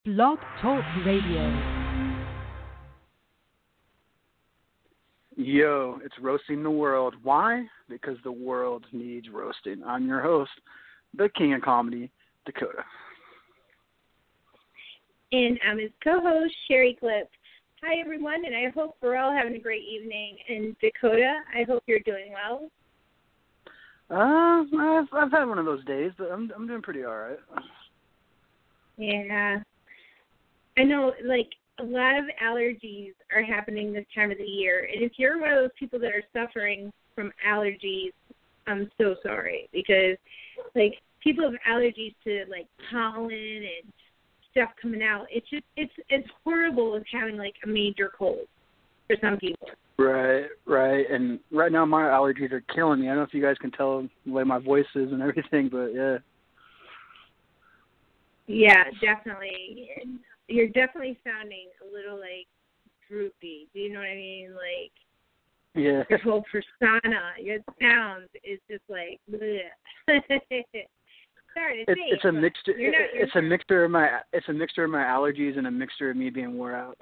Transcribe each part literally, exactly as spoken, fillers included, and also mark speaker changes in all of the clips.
Speaker 1: Blog Talk Radio.
Speaker 2: Yo, it's Roasting the World. Why? Because the world needs roasting. I'm your host, the King of Comedy, Dakota.
Speaker 3: And I'm his co-host, Sherry Clip. Hi, everyone, and I hope we're all having a great evening. And Dakota, I hope you're doing well.
Speaker 2: Uh, I've, I've had one of those days, but I'm I'm doing pretty all right.
Speaker 3: Yeah. I know, like, a lot of allergies are happening this time of the year. And if you're one of those people that are suffering from allergies, I'm so sorry. Because, like, people have allergies to, like, pollen and stuff coming out. It's just, it's it's horrible as having, like, a major cold for some people.
Speaker 2: Right, right. And right now my allergies are killing me. I don't know if you guys can tell the way my voice is and everything, but yeah.
Speaker 3: Yeah, definitely. You're definitely sounding a little, like, droopy. Do you know what I mean? Like,
Speaker 2: yeah.
Speaker 3: your whole persona, your sound is just like, bleh. Sorry to
Speaker 2: It's,
Speaker 3: say,
Speaker 2: it's a mixture.
Speaker 3: You're not, you're
Speaker 2: it's a mixture of my. It's a mixture of my allergies and a mixture of me being wore out.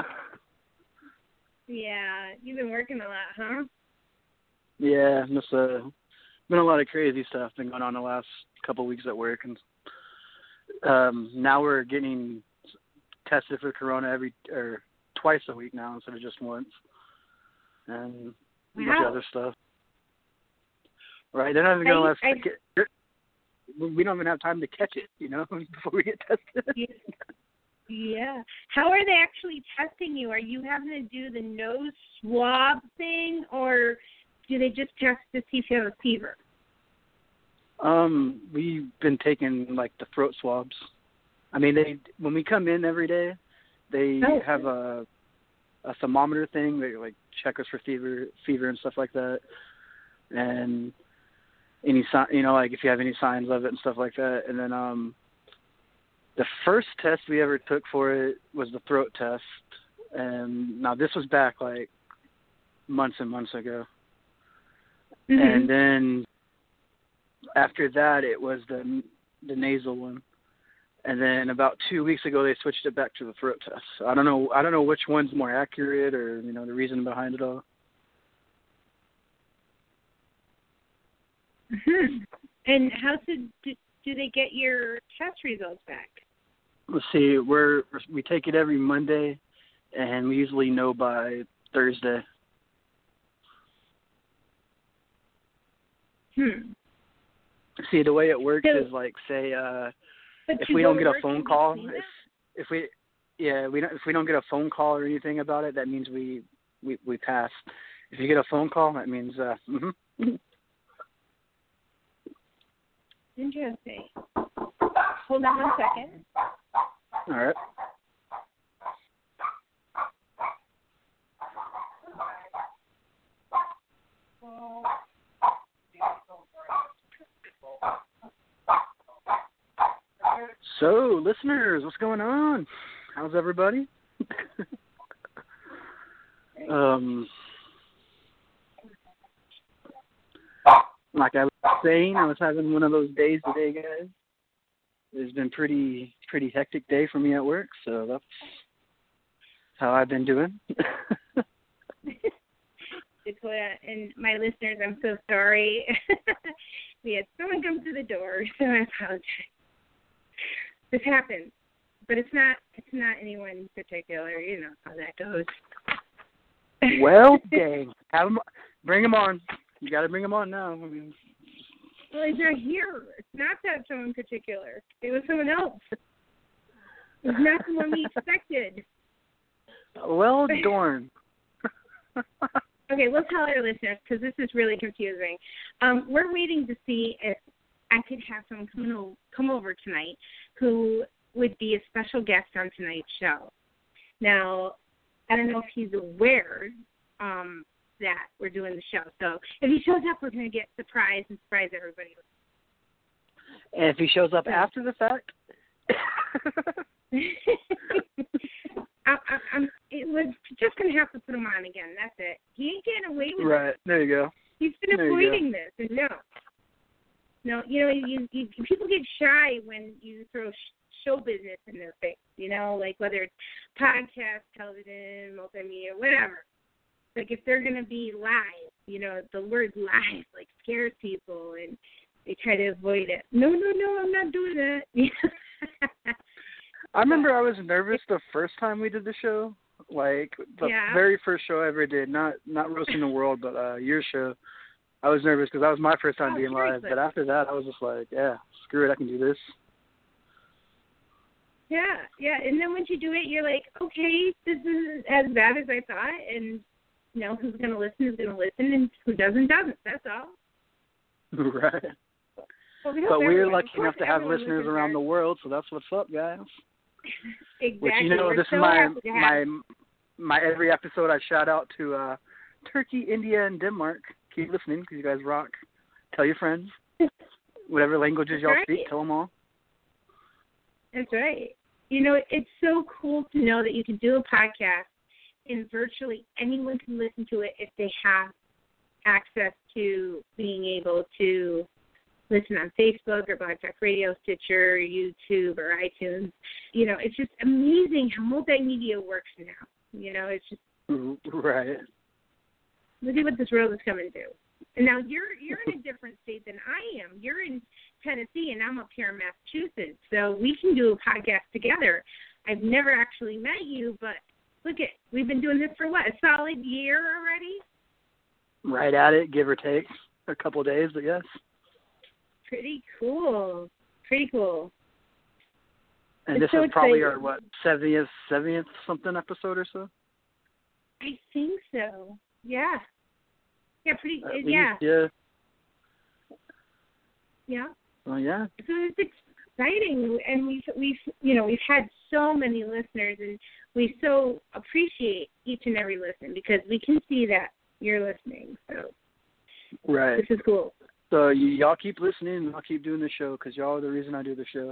Speaker 3: Yeah, you've been working a lot, huh?
Speaker 2: Yeah, just uh, been a lot of crazy stuff been going on the last couple of weeks at work, and um, now we're getting tested for corona every or twice a week now instead of just once, and a bunch of other stuff. Right? They're not even gonna let us. Get, we don't even have time to catch it, you know, before we get tested.
Speaker 3: Yeah. How are they actually testing you? Are you having to do the nose swab thing, or do they just test to see if you have a fever?
Speaker 2: Um, we've been taking, like, the throat swabs. I mean, they when we come in every day, they oh. have a a thermometer thing. They, like, check us for fever, fever and stuff like that, and any sign, you know, like if you have any signs of it and stuff like that. And then um, the first test we ever took for it was the throat test, and now this was back like months and months ago. Mm-hmm. And then after that, it was the the nasal one. And then about two weeks ago, they switched it back to the throat test. So I don't know. I don't know which one's more accurate, or you know, the reason behind it all.
Speaker 3: Mm-hmm. And how do, do do they get your test results back?
Speaker 2: Let's see. We're we take it every Monday, and we usually know by Thursday.
Speaker 3: Hmm.
Speaker 2: See, the way it works
Speaker 3: so,
Speaker 2: is like, say, uh, if we don't get a phone call, if, if we, yeah, we don't, if we don't get a phone call or anything about it, that means we we we pass. If you get a phone call, that means, uh, mm-hmm.
Speaker 3: Interesting. Hold on one second.
Speaker 2: All right. So, listeners, what's going on? How's everybody? um, like I was saying, I was having one of those days today, guys. It's been pretty pretty hectic day for me at work, so that's how I've been doing.
Speaker 3: Dakota and my listeners, I'm so sorry. We had someone come to the door, so I apologize. This happens, but it's not it's not anyone in particular. You know how that goes.
Speaker 2: Well, dang, have them, bring them on. You got to bring them on now. I mean,
Speaker 3: well, he's not here. It's not that someone in particular. It was someone else. It's not the one we expected.
Speaker 2: Well, darn.
Speaker 3: Okay, we'll tell our listeners because this is really confusing. Um, we're waiting to see if I could have someone come, o- come over tonight who would be a special guest on tonight's show. Now, I don't know if he's aware um, that we're doing the show. So if he shows up, we're going to get surprised and surprise everybody.
Speaker 2: And if he shows up after the fact?
Speaker 3: I, I, I'm, it was just going to have to put him on again. That's it. He ain't getting away with
Speaker 2: right. it. Right. There you go.
Speaker 3: He's been
Speaker 2: there
Speaker 3: avoiding this. And no. No, you know, you, you people get shy when you throw sh- show business in their face. you know, like whether it's podcast, television, multimedia, whatever. Like if they're going to be live, you know, the word live like scares people and they try to avoid it. No, no, no, I'm not doing that.
Speaker 2: I remember I was nervous the first time we did the show, like the
Speaker 3: yeah.
Speaker 2: very first show I ever did, not not Roasting the World, but uh, your show. I was nervous because that was my first time
Speaker 3: oh,
Speaker 2: being
Speaker 3: seriously?
Speaker 2: live, but after that I was just like, yeah, screw it, I can do this.
Speaker 3: Yeah, yeah, and then once you do it, you're like, okay, this isn't as bad as I thought, and you know, who's going to listen is going to listen, and who doesn't, doesn't. That's all.
Speaker 2: Right.
Speaker 3: Well, we
Speaker 2: but we're
Speaker 3: everyone,
Speaker 2: lucky enough to have listeners around the world, so that's what's up, guys.
Speaker 3: Exactly.
Speaker 2: Which, you know,
Speaker 3: we're
Speaker 2: this
Speaker 3: so
Speaker 2: is my
Speaker 3: my
Speaker 2: my every episode I shout out to uh, Turkey, India, and Denmark. Keep listening because you guys rock. Tell your friends. Whatever languages y'all
Speaker 3: right.
Speaker 2: speak, tell them all.
Speaker 3: That's right. You know, it's so cool to know that you can do a podcast and virtually anyone can listen to it if they have access to being able to listen on Facebook or Blog Talk Radio, Stitcher, YouTube, or iTunes. You know, it's just amazing how multimedia works now. You know, it's just
Speaker 2: right.
Speaker 3: Look at what this world is coming to. And now you're you're in a different state than I am. You're in Tennessee, and I'm up here in Massachusetts. So we can do a podcast together. I've never actually met you, but look at we've been doing this for what, a solid year already?
Speaker 2: Right at it, give or take a couple of days, but yes.
Speaker 3: Pretty cool. Pretty cool.
Speaker 2: And
Speaker 3: it's
Speaker 2: this
Speaker 3: so
Speaker 2: is probably
Speaker 3: exciting.
Speaker 2: our, what, seventieth, seventieth something episode or so?
Speaker 3: I think so. Yeah. Yeah, pretty,
Speaker 2: At
Speaker 3: yeah.
Speaker 2: Least, yeah.
Speaker 3: Yeah.
Speaker 2: Well, yeah.
Speaker 3: So it's exciting, and we've, we've, you know, we've had so many listeners, and we so appreciate each and every listen because we can see that you're listening. So
Speaker 2: right.
Speaker 3: This is cool.
Speaker 2: So you, y'all keep listening, and I'll keep doing the show because y'all are the reason I do the show.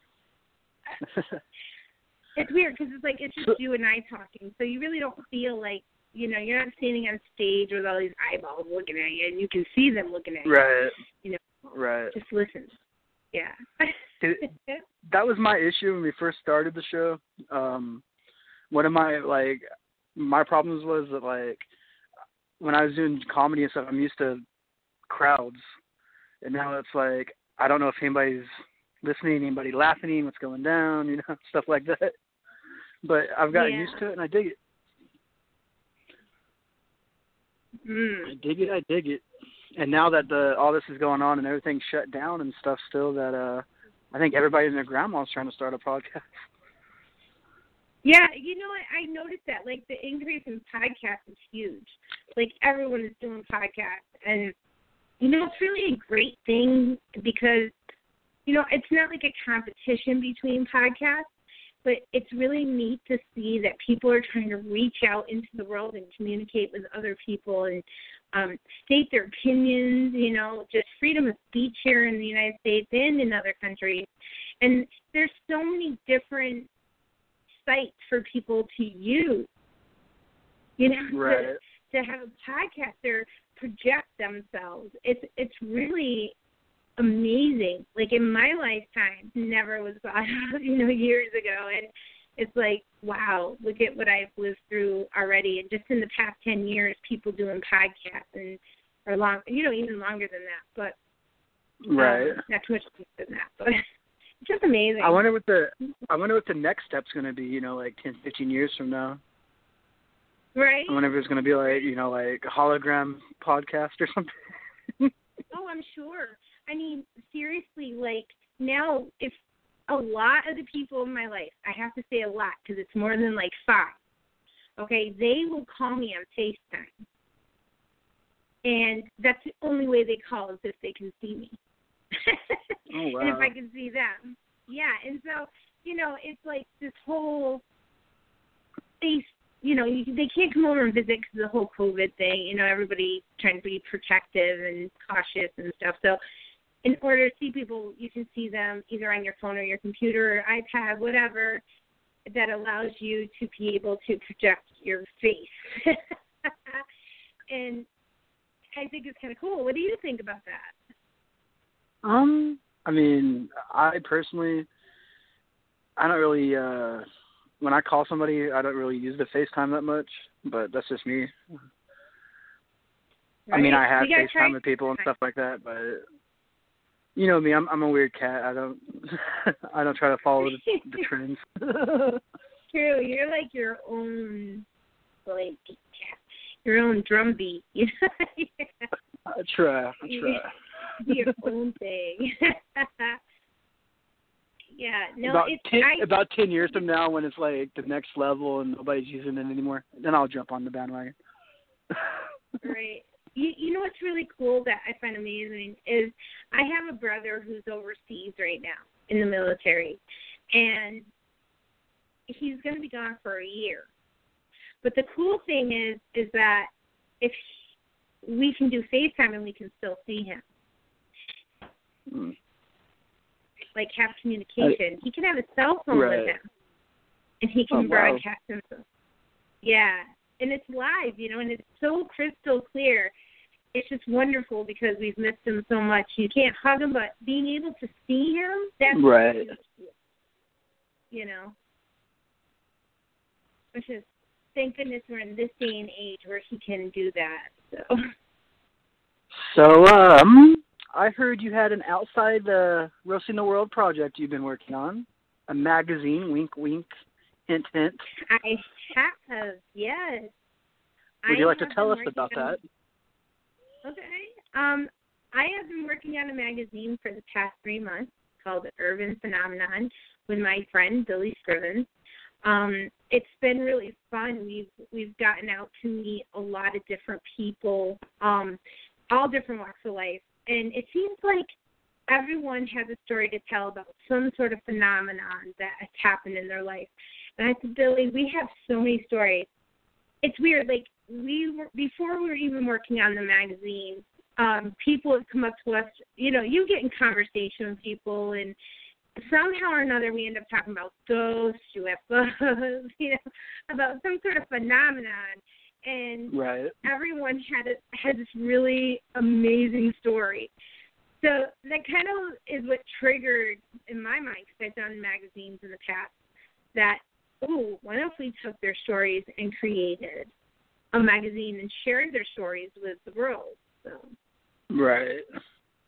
Speaker 3: It's weird because it's like it's just you and I talking, so you really don't feel like, you know, you're not standing on stage with all these eyeballs looking at you, and you can see them looking at you.
Speaker 2: Right.
Speaker 3: You know,
Speaker 2: right.
Speaker 3: Just listen. Yeah.
Speaker 2: it, that was my issue when we first started the show. Um, one of my, like, my problems was that, like, when I was doing comedy and stuff, I'm used to crowds. And now it's like, I don't know if anybody's listening, anybody laughing, what's going down, you know, stuff like that. But I've gotten
Speaker 3: yeah.
Speaker 2: used to it, and I dig it.
Speaker 3: Mm.
Speaker 2: I dig it, I dig it. And now that the all this is going on and everything's shut down and stuff still, that uh, I think everybody and their grandma's trying to start a podcast.
Speaker 3: Yeah, you know what? I noticed that. Like, the increase in podcasts is huge. Like, everyone is doing podcasts. And, you know, it's really a great thing because, you know, it's not like a competition between podcasts, but it's really neat to see that people are trying to reach out into the world and communicate with other people and um, state their opinions, you know, just freedom of speech here in the United States and in other countries. And there's so many different sites for people to use, you know,
Speaker 2: right.
Speaker 3: to, to have a podcast or project themselves. It's it's really amazing. Like, in my lifetime, never was thought of, you know, years ago. And it's like, wow, look at what I've lived through already. And just in the past ten years, people doing podcasts and or long, you know, even longer than that. But
Speaker 2: right,
Speaker 3: um, not too much longer than that. But it's just amazing.
Speaker 2: I wonder what the I wonder what the next step's going to be. You know, like ten, fifteen years from now.
Speaker 3: Right.
Speaker 2: I wonder if it's going to be like, you know, like a hologram podcast or something.
Speaker 3: Oh, I'm sure. I mean, seriously, like, now, if a lot of the people in my life, I have to say a lot because it's more than like five, okay, they will call me on FaceTime. And that's the only way they call is if they can see me.
Speaker 2: Oh, wow.
Speaker 3: And if I can see them. Yeah, and so, you know, it's like this whole face, you know, you, they can't come over and visit because of the whole COVID thing. You know, everybody trying to be protective and cautious and stuff. So in order to see people, you can see them either on your phone or your computer or iPad, whatever, that allows you to be able to project your face. And I think it's kind of cool. What do you think about that?
Speaker 2: Um, I mean, I personally, I don't really. Uh, when I call somebody, I don't really use the FaceTime that much. But that's just me.
Speaker 3: Right.
Speaker 2: I mean, I have
Speaker 3: You gotta try-
Speaker 2: FaceTime with people and stuff like that, but you know me, I'm I'm a weird cat. I don't I don't try to follow the, the trends.
Speaker 3: True, you're like your own like your own drumbeat. You know? Yeah.
Speaker 2: I try. I try.
Speaker 3: Your own thing. Yeah, no,
Speaker 2: about
Speaker 3: it's
Speaker 2: ten,
Speaker 3: I,
Speaker 2: about ten years from now, when it's like the next level and nobody's using it anymore, then I'll jump on the bandwagon.
Speaker 3: Right. You, you know what's really cool that I find amazing is I have a brother who's overseas right now in the military, and he's going to be gone for a year. But the cool thing is, is that if we can do FaceTime and we can still see him,
Speaker 2: Hmm.
Speaker 3: like have communication. I, he can have a cell phone
Speaker 2: right.
Speaker 3: with him, and he can
Speaker 2: oh, wow.
Speaker 3: broadcast himself. Yeah. And it's live, you know, and it's so crystal clear. It's just wonderful because we've missed him so much. You can't hug him, but being able to see him, that's
Speaker 2: right.
Speaker 3: You know, which is, thank goodness we're in this day and age where he can do that. So,
Speaker 2: so um, I heard you had an outside uh, Roasting the World project you've been working on, a magazine, wink, wink. Hint, hint.
Speaker 3: I have, yes.
Speaker 2: Would you
Speaker 3: I
Speaker 2: like to tell us about
Speaker 3: on,
Speaker 2: that?
Speaker 3: Okay. Um, I have been working on a magazine for the past three months called Urban Phenomenon with my friend Billy Scrivens. Um, it's been really fun. We've we've gotten out to meet a lot of different people, um, all different walks of life, and it seems like everyone has a story to tell about some sort of phenomenon that has happened in their life. And I said, Billy, we have so many stories. It's weird. Like, we were, before we were even working on the magazine, um, people have come up to us. You know, you get in conversation with people, and somehow or another we end up talking about ghosts, U F Os, you know, about some sort of phenomenon. And
Speaker 2: right.
Speaker 3: everyone had a, had this really amazing story. So that kind of is what triggered in my mind, because I've done magazines in the past, that, oh, what if we took their stories and created a magazine and shared their stories with the world? So.
Speaker 2: Right.
Speaker 3: Yeah.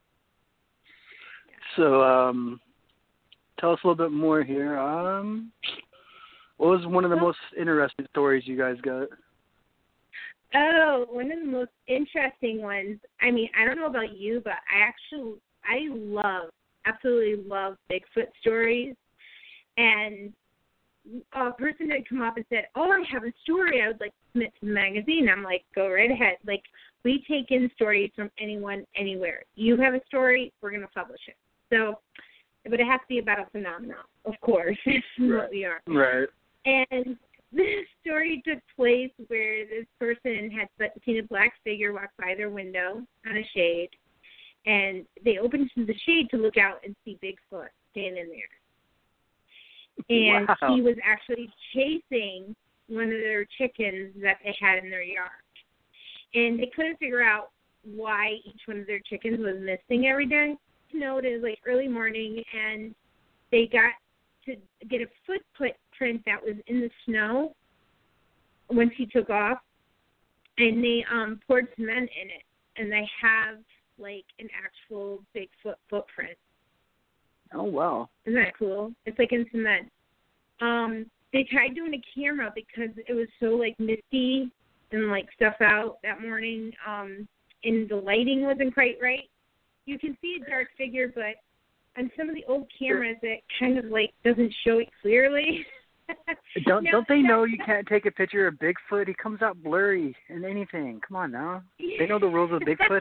Speaker 2: So um, tell us a little bit more here. Um, what was one of the most interesting stories you guys got?
Speaker 3: Oh, one of the most interesting ones, I mean, I don't know about you, but I actually, I love, absolutely love Bigfoot stories. And a person had come up and said, oh, I have a story I would like to submit to the magazine. I'm like, go right ahead. Like, we take in stories from anyone, anywhere. You have a story, we're going to publish it. So, but it has to be about a phenomenon, of course. This is
Speaker 2: right.
Speaker 3: what we are.
Speaker 2: Right.
Speaker 3: And this story took place where this person had seen a black figure walk by their window on a shade, and they opened the shade to look out and see Bigfoot standing there. And
Speaker 2: wow.
Speaker 3: he was actually chasing one of their chickens that they had in their yard. And they couldn't figure out why each one of their chickens was missing every day. You know, it was like early morning, and they got to get a footprint that was in the snow once he took off, and they um, poured cement in it, and they have, like, an actual Bigfoot footprint.
Speaker 2: Oh, wow.
Speaker 3: Isn't that cool? It's like in cement. Um, they tried doing a camera because it was so, like, misty and, like, stuff out that morning, um, and the lighting wasn't quite right. You can see a dark figure, but on some of the old cameras, it kind of, like, doesn't show it clearly.
Speaker 2: don't
Speaker 3: no,
Speaker 2: don't they know you can't take a picture of Bigfoot? He comes out blurry in anything. Come on now. They know the rules of Bigfoot.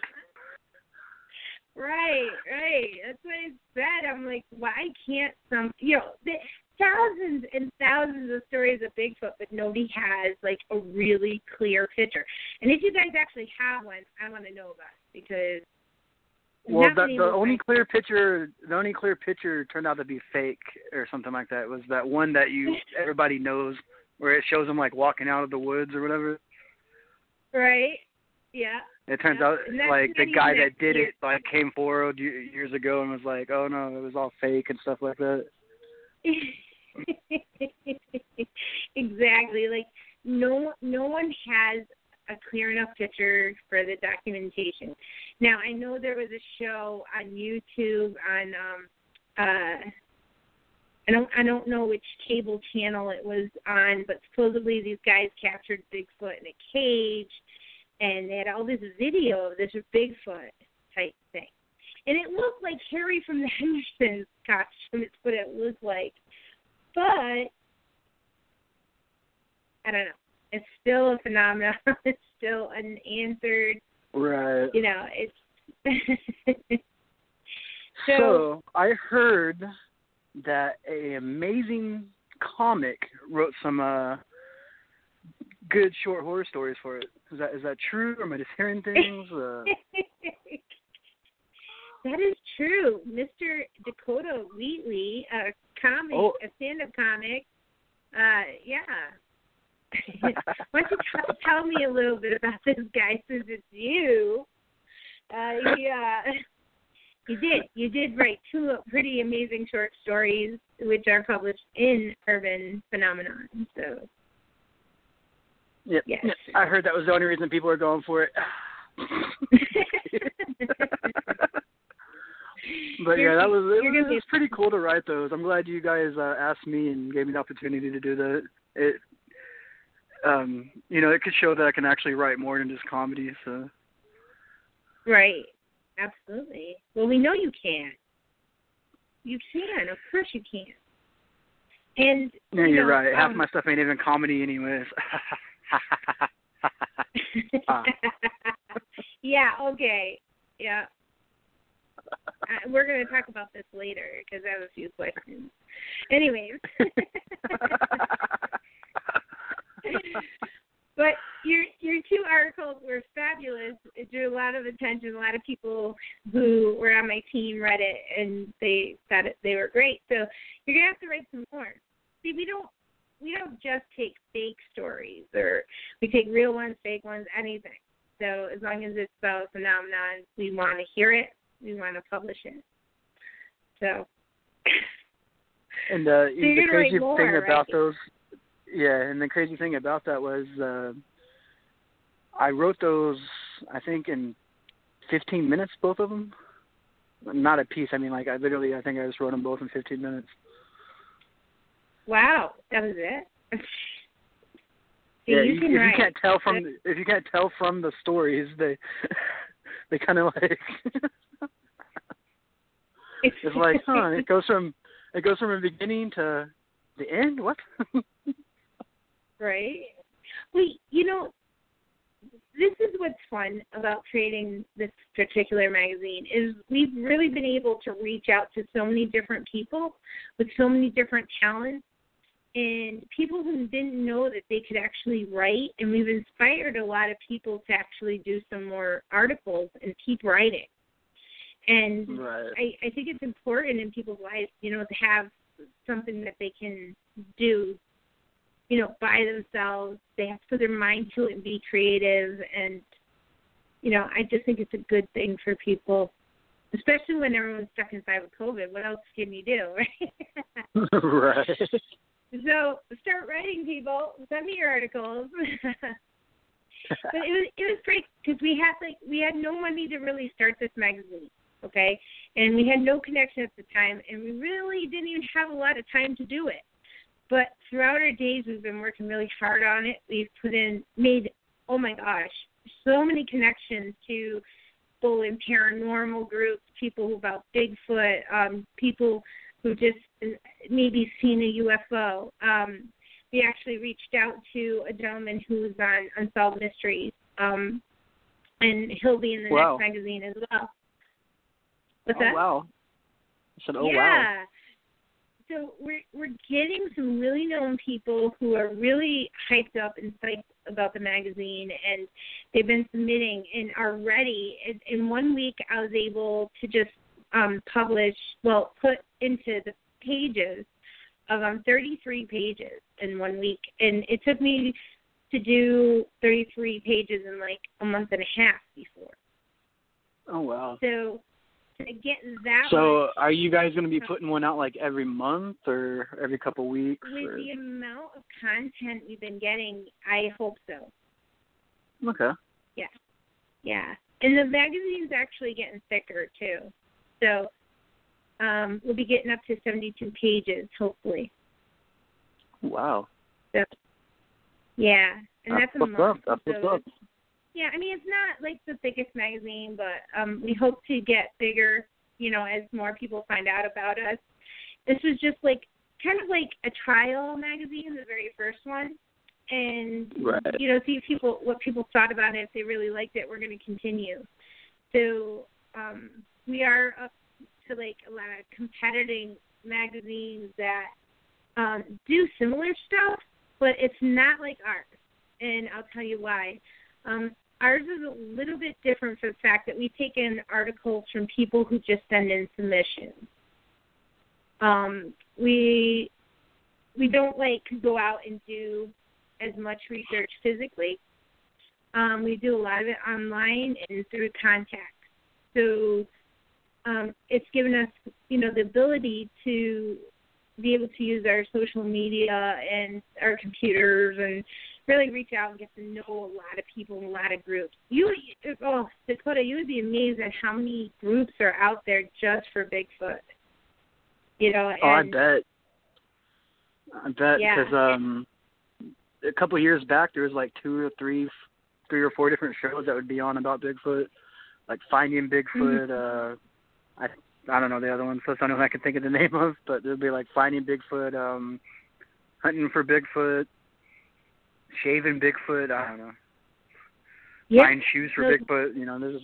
Speaker 3: Right, right. That's what I said. I'm like, why can't some, you know, the, thousands and thousands of stories of Bigfoot, but nobody has, like, a really clear picture. And if you guys actually have one, I want to know about it, because
Speaker 2: well, the, the only clear picture, the only clear picture turned out to be fake or something like that. It was that one that you everybody knows, where it shows them like walking out of the woods or whatever.
Speaker 3: Right. Yeah.
Speaker 2: It turns
Speaker 3: yeah.
Speaker 2: out like the guy that did it like came forward years ago and was like, "Oh no, it was all fake" and stuff like that.
Speaker 3: Exactly. Like no no one has a clear enough picture for the documentation. Now I know there was a show on YouTube on um uh I don't I don't know which cable channel it was on, but supposedly these guys captured Bigfoot in a cage, and they had all this video of this Bigfoot type thing. And it looked like Harry from the Hendersons costume. It's what it looked like. But, I don't know. It's still a phenomenon. It's still unanswered.
Speaker 2: Right.
Speaker 3: You know, it's... so,
Speaker 2: so, I heard that a amazing comic wrote some uh, good short horror stories for it. Is that is that true, or am I just hearing things? Uh...
Speaker 3: That is true. Mister Dakota Wheatley, a comic,
Speaker 2: oh.
Speaker 3: a stand-up comic. Uh, yeah. Why don't you t- tell me a little bit about this guy, since it's you? Uh, yeah, you did. You did write two pretty amazing short stories, which are published in Urban Phenomenon. So,
Speaker 2: yep.
Speaker 3: Yes.
Speaker 2: I heard that was the only reason people are going for it. But
Speaker 3: you're,
Speaker 2: yeah, that was it,
Speaker 3: you're
Speaker 2: was,
Speaker 3: be...
Speaker 2: it was pretty cool to write those. I'm glad you guys uh, asked me and gave me the opportunity to do that. It, um, you know, it could show that I can actually write more than just comedy. So.
Speaker 3: Right. Absolutely. Well, we know you can. You can. Of course you can. And
Speaker 2: yeah,
Speaker 3: you
Speaker 2: you're
Speaker 3: know,
Speaker 2: right. Half
Speaker 3: um,
Speaker 2: my stuff ain't even comedy, anyways. ah.
Speaker 3: Yeah. Okay. Yeah. Uh, we're going to talk about this later because I have a few questions. Anyways. But your your two articles were fabulous. It drew a lot of attention. A lot of people who were on my team read it, and they thought it, they were great. So you're going to have to write some more. See, we don't we don't just take fake stories, or we take real ones, fake ones, anything. So as long as it's about a phenomenon, we want to hear it. We want to publish it. So.
Speaker 2: And uh,
Speaker 3: so
Speaker 2: the crazy
Speaker 3: more,
Speaker 2: thing about
Speaker 3: right?
Speaker 2: those, yeah, and the crazy thing about that was uh, I wrote those, I think, in fifteen minutes, both of them. Not a piece. I mean, like, I literally, I think I just wrote them both in fifteen minutes.
Speaker 3: Wow, that was it? See,
Speaker 2: yeah,
Speaker 3: you
Speaker 2: you,
Speaker 3: can
Speaker 2: if
Speaker 3: write.
Speaker 2: you can't tell from if you can't tell from the stories, they they kind of like it's like, huh? It goes from it goes from the beginning to the end. What?
Speaker 3: Right. Well, you know, this is what's fun about creating this particular magazine is we've really been able to reach out to so many different people with so many different talents and people who didn't know that they could actually write, and we've inspired a lot of people to actually do some more articles and keep writing. And
Speaker 2: right.
Speaker 3: I, I think it's important in people's lives, you know, to have something that they can do, you know, by themselves. They have to put their mind to it and be creative. And, you know, I just think it's a good thing for people, especially when everyone's stuck inside with COVID. What else can you do, right?
Speaker 2: Right.
Speaker 3: So start writing, people. Send me your articles. But it was it was great because we had like we had no money to really start this magazine, okay, and we had no connection at the time, and we really didn't even have a lot of time to do it. But throughout our days, we've been working really hard on it. We've put in made oh my gosh, so many connections to people in paranormal groups, people about Bigfoot, um, people who just maybe seen a U F O. Um, we actually reached out to a gentleman who's on Unsolved Mysteries, um, and he'll be in the
Speaker 2: wow.
Speaker 3: next magazine as well. What's
Speaker 2: oh,
Speaker 3: that?
Speaker 2: wow. I said, oh,
Speaker 3: yeah.
Speaker 2: wow.
Speaker 3: So we're we're getting some really known people who are really hyped up and psyched about the magazine, and they've been submitting and are ready. In, in one week, I was able to just um, publish, well, put into the pages of um, thirty-three pages in one week, and it took me to do thirty-three pages in like a month and a half before.
Speaker 2: Oh, wow.
Speaker 3: So to get that
Speaker 2: So
Speaker 3: much,
Speaker 2: are you guys going to be putting one out like every month or every couple weeks?
Speaker 3: with
Speaker 2: or?
Speaker 3: the amount of content we've been getting, I hope so.
Speaker 2: Okay.
Speaker 3: Yeah. Yeah. And the magazine's actually getting thicker, too. So um, we'll be getting up to seventy-two pages, hopefully.
Speaker 2: Wow.
Speaker 3: So, yeah. And that's,
Speaker 2: that's
Speaker 3: a month.
Speaker 2: Up. That's
Speaker 3: so
Speaker 2: what's up.
Speaker 3: Yeah, I mean, it's not like the biggest magazine, but um, we hope to get bigger, you know, as more people find out about us. This was just like kind of like a trial magazine, the very first one, and
Speaker 2: right.
Speaker 3: you know, see if people what people thought about it. If they really liked it, we're going to continue. So um, we are up to like a lot of competing magazines that um, do similar stuff, but it's not like ours, and I'll tell you why. Um, Ours is a little bit different for the fact that we take in articles from people who just send in submissions. Um, we we don't like go out and do as much research physically. Um, we do a lot of it online and through contact. So um, it's given us, you know, the ability to be able to use our social media and our computers and really reach out and get to know a lot of people in a lot of groups. You, oh, Dakota, you would be amazed at how many groups are out there just for Bigfoot. You know, and,
Speaker 2: oh, I bet. I bet
Speaker 3: yeah.
Speaker 2: because um, a couple of years back there was like two or three, three or four different shows that would be on about Bigfoot, like Finding Bigfoot.
Speaker 3: Mm-hmm.
Speaker 2: Uh, I I don't know the other one, so I don't know if I can think of the name of, but there'd be like Finding Bigfoot, um, Hunting for Bigfoot. Shaving Bigfoot, I don't know.
Speaker 3: Yeah.
Speaker 2: Buying shoes for
Speaker 3: no.
Speaker 2: Bigfoot, you know. There's.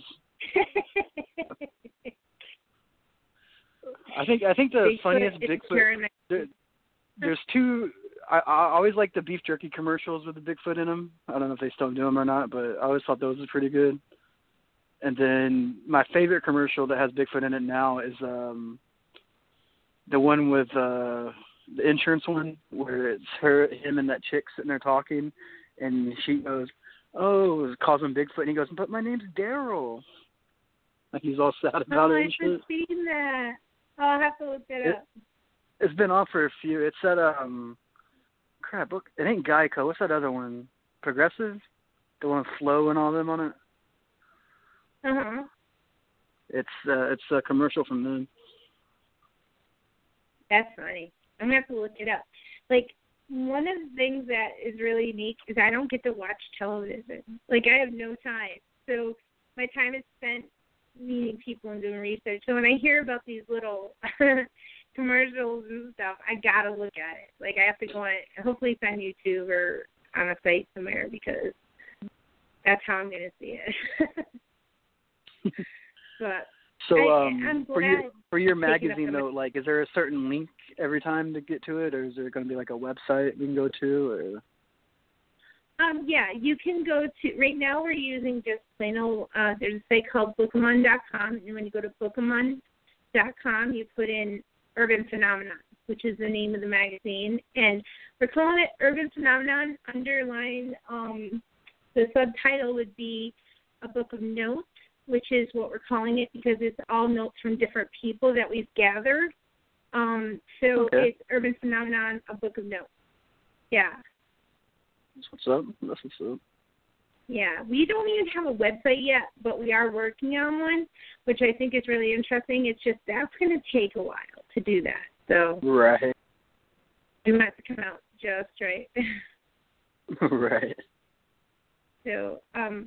Speaker 2: I think I think the
Speaker 3: Bigfoot
Speaker 2: funniest Bigfoot. There, there's two. I, I always like the beef jerky commercials with the Bigfoot in them. I don't know if they still do them or not, but I always thought those were pretty good. And then my favorite commercial that has Bigfoot in it now is um, the one with. Uh, The insurance one, where it's her, him, and that chick sitting there talking, and she goes, "Oh," calls him Bigfoot, and he goes, "But my name's Daryl." Like he's all sad about
Speaker 3: oh,
Speaker 2: it.
Speaker 3: I
Speaker 2: And
Speaker 3: haven't
Speaker 2: shit.
Speaker 3: seen that. Oh, I'll have to look that
Speaker 2: it,
Speaker 3: up.
Speaker 2: It's been off for a few. It's at um, crap. Look, it ain't Geico. What's that other one? Progressive, the one with Flo and all them on it.
Speaker 3: Uh huh.
Speaker 2: It's uh, it's a commercial from them.
Speaker 3: That's funny. I'm going to have to look it up. Like, one of the things that is really unique is I don't get to watch television. Like, I have no time. So my time is spent meeting people and doing research. So when I hear about these little commercials and stuff, I got to look at it. Like, I have to go on, hopefully it's on YouTube or on a site somewhere because that's how I'm going to see it. But
Speaker 2: So
Speaker 3: I,
Speaker 2: um,
Speaker 3: I'm
Speaker 2: for your for your
Speaker 3: to take it up
Speaker 2: magazine
Speaker 3: on
Speaker 2: though, like, is there a certain link every time to get to it, or is there going to be like a website we can go to? Or
Speaker 3: Um, yeah, you can go to, right now we're using just plain old, uh, there's a site called bookemon dot com, and when you go to bookemon dot com, you put in Urban Phenomenon, which is the name of the magazine, and we're calling it Urban Phenomenon, underline, um, the subtitle would be a book of notes, which is what we're calling it because it's all notes from different people that we've gathered. Um, so
Speaker 2: okay.
Speaker 3: It's Urban Phenomenon, a book of notes. Yeah.
Speaker 2: That's what's up. That's what's up.
Speaker 3: Yeah, we don't even have a website yet, but we are working on one, which I think is really interesting. It's just that's going to take a while to do that. So
Speaker 2: right.
Speaker 3: we want it to come out just right.
Speaker 2: right.
Speaker 3: So um,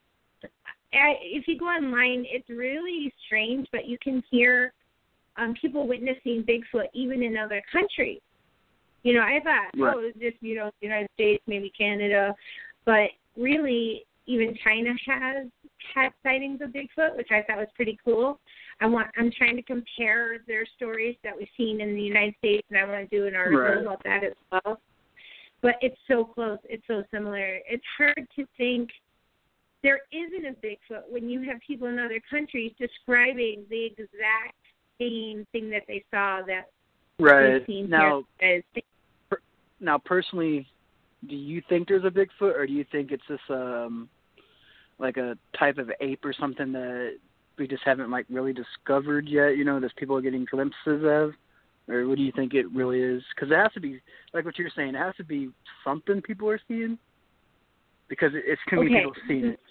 Speaker 3: I, if you go online, it's really strange, but you can hear um, people witnessing Bigfoot even in other countries. You know, I thought,
Speaker 2: right.
Speaker 3: oh, it was just, you know, the United States, maybe Canada, but really even China has had sightings of Bigfoot, which I thought was pretty cool. I want, I'm trying to compare their stories that we've seen in the United States, and I want to do an article
Speaker 2: right.
Speaker 3: about that as well. But it's so close. It's so similar. It's hard to think there isn't a Bigfoot when you have people in other countries describing the exact same thing that they saw that
Speaker 2: right.
Speaker 3: we've seen
Speaker 2: now,
Speaker 3: here.
Speaker 2: Per, now, personally, do you think there's a Bigfoot, or do you think it's just um, like a type of ape or something that we just haven't like really discovered yet, you know, that people are getting glimpses of? Or what do you think it really is? Because it has to be, like what you're saying, it has to be something people are seeing. Because it, it's too many
Speaker 3: okay.
Speaker 2: people seeing it.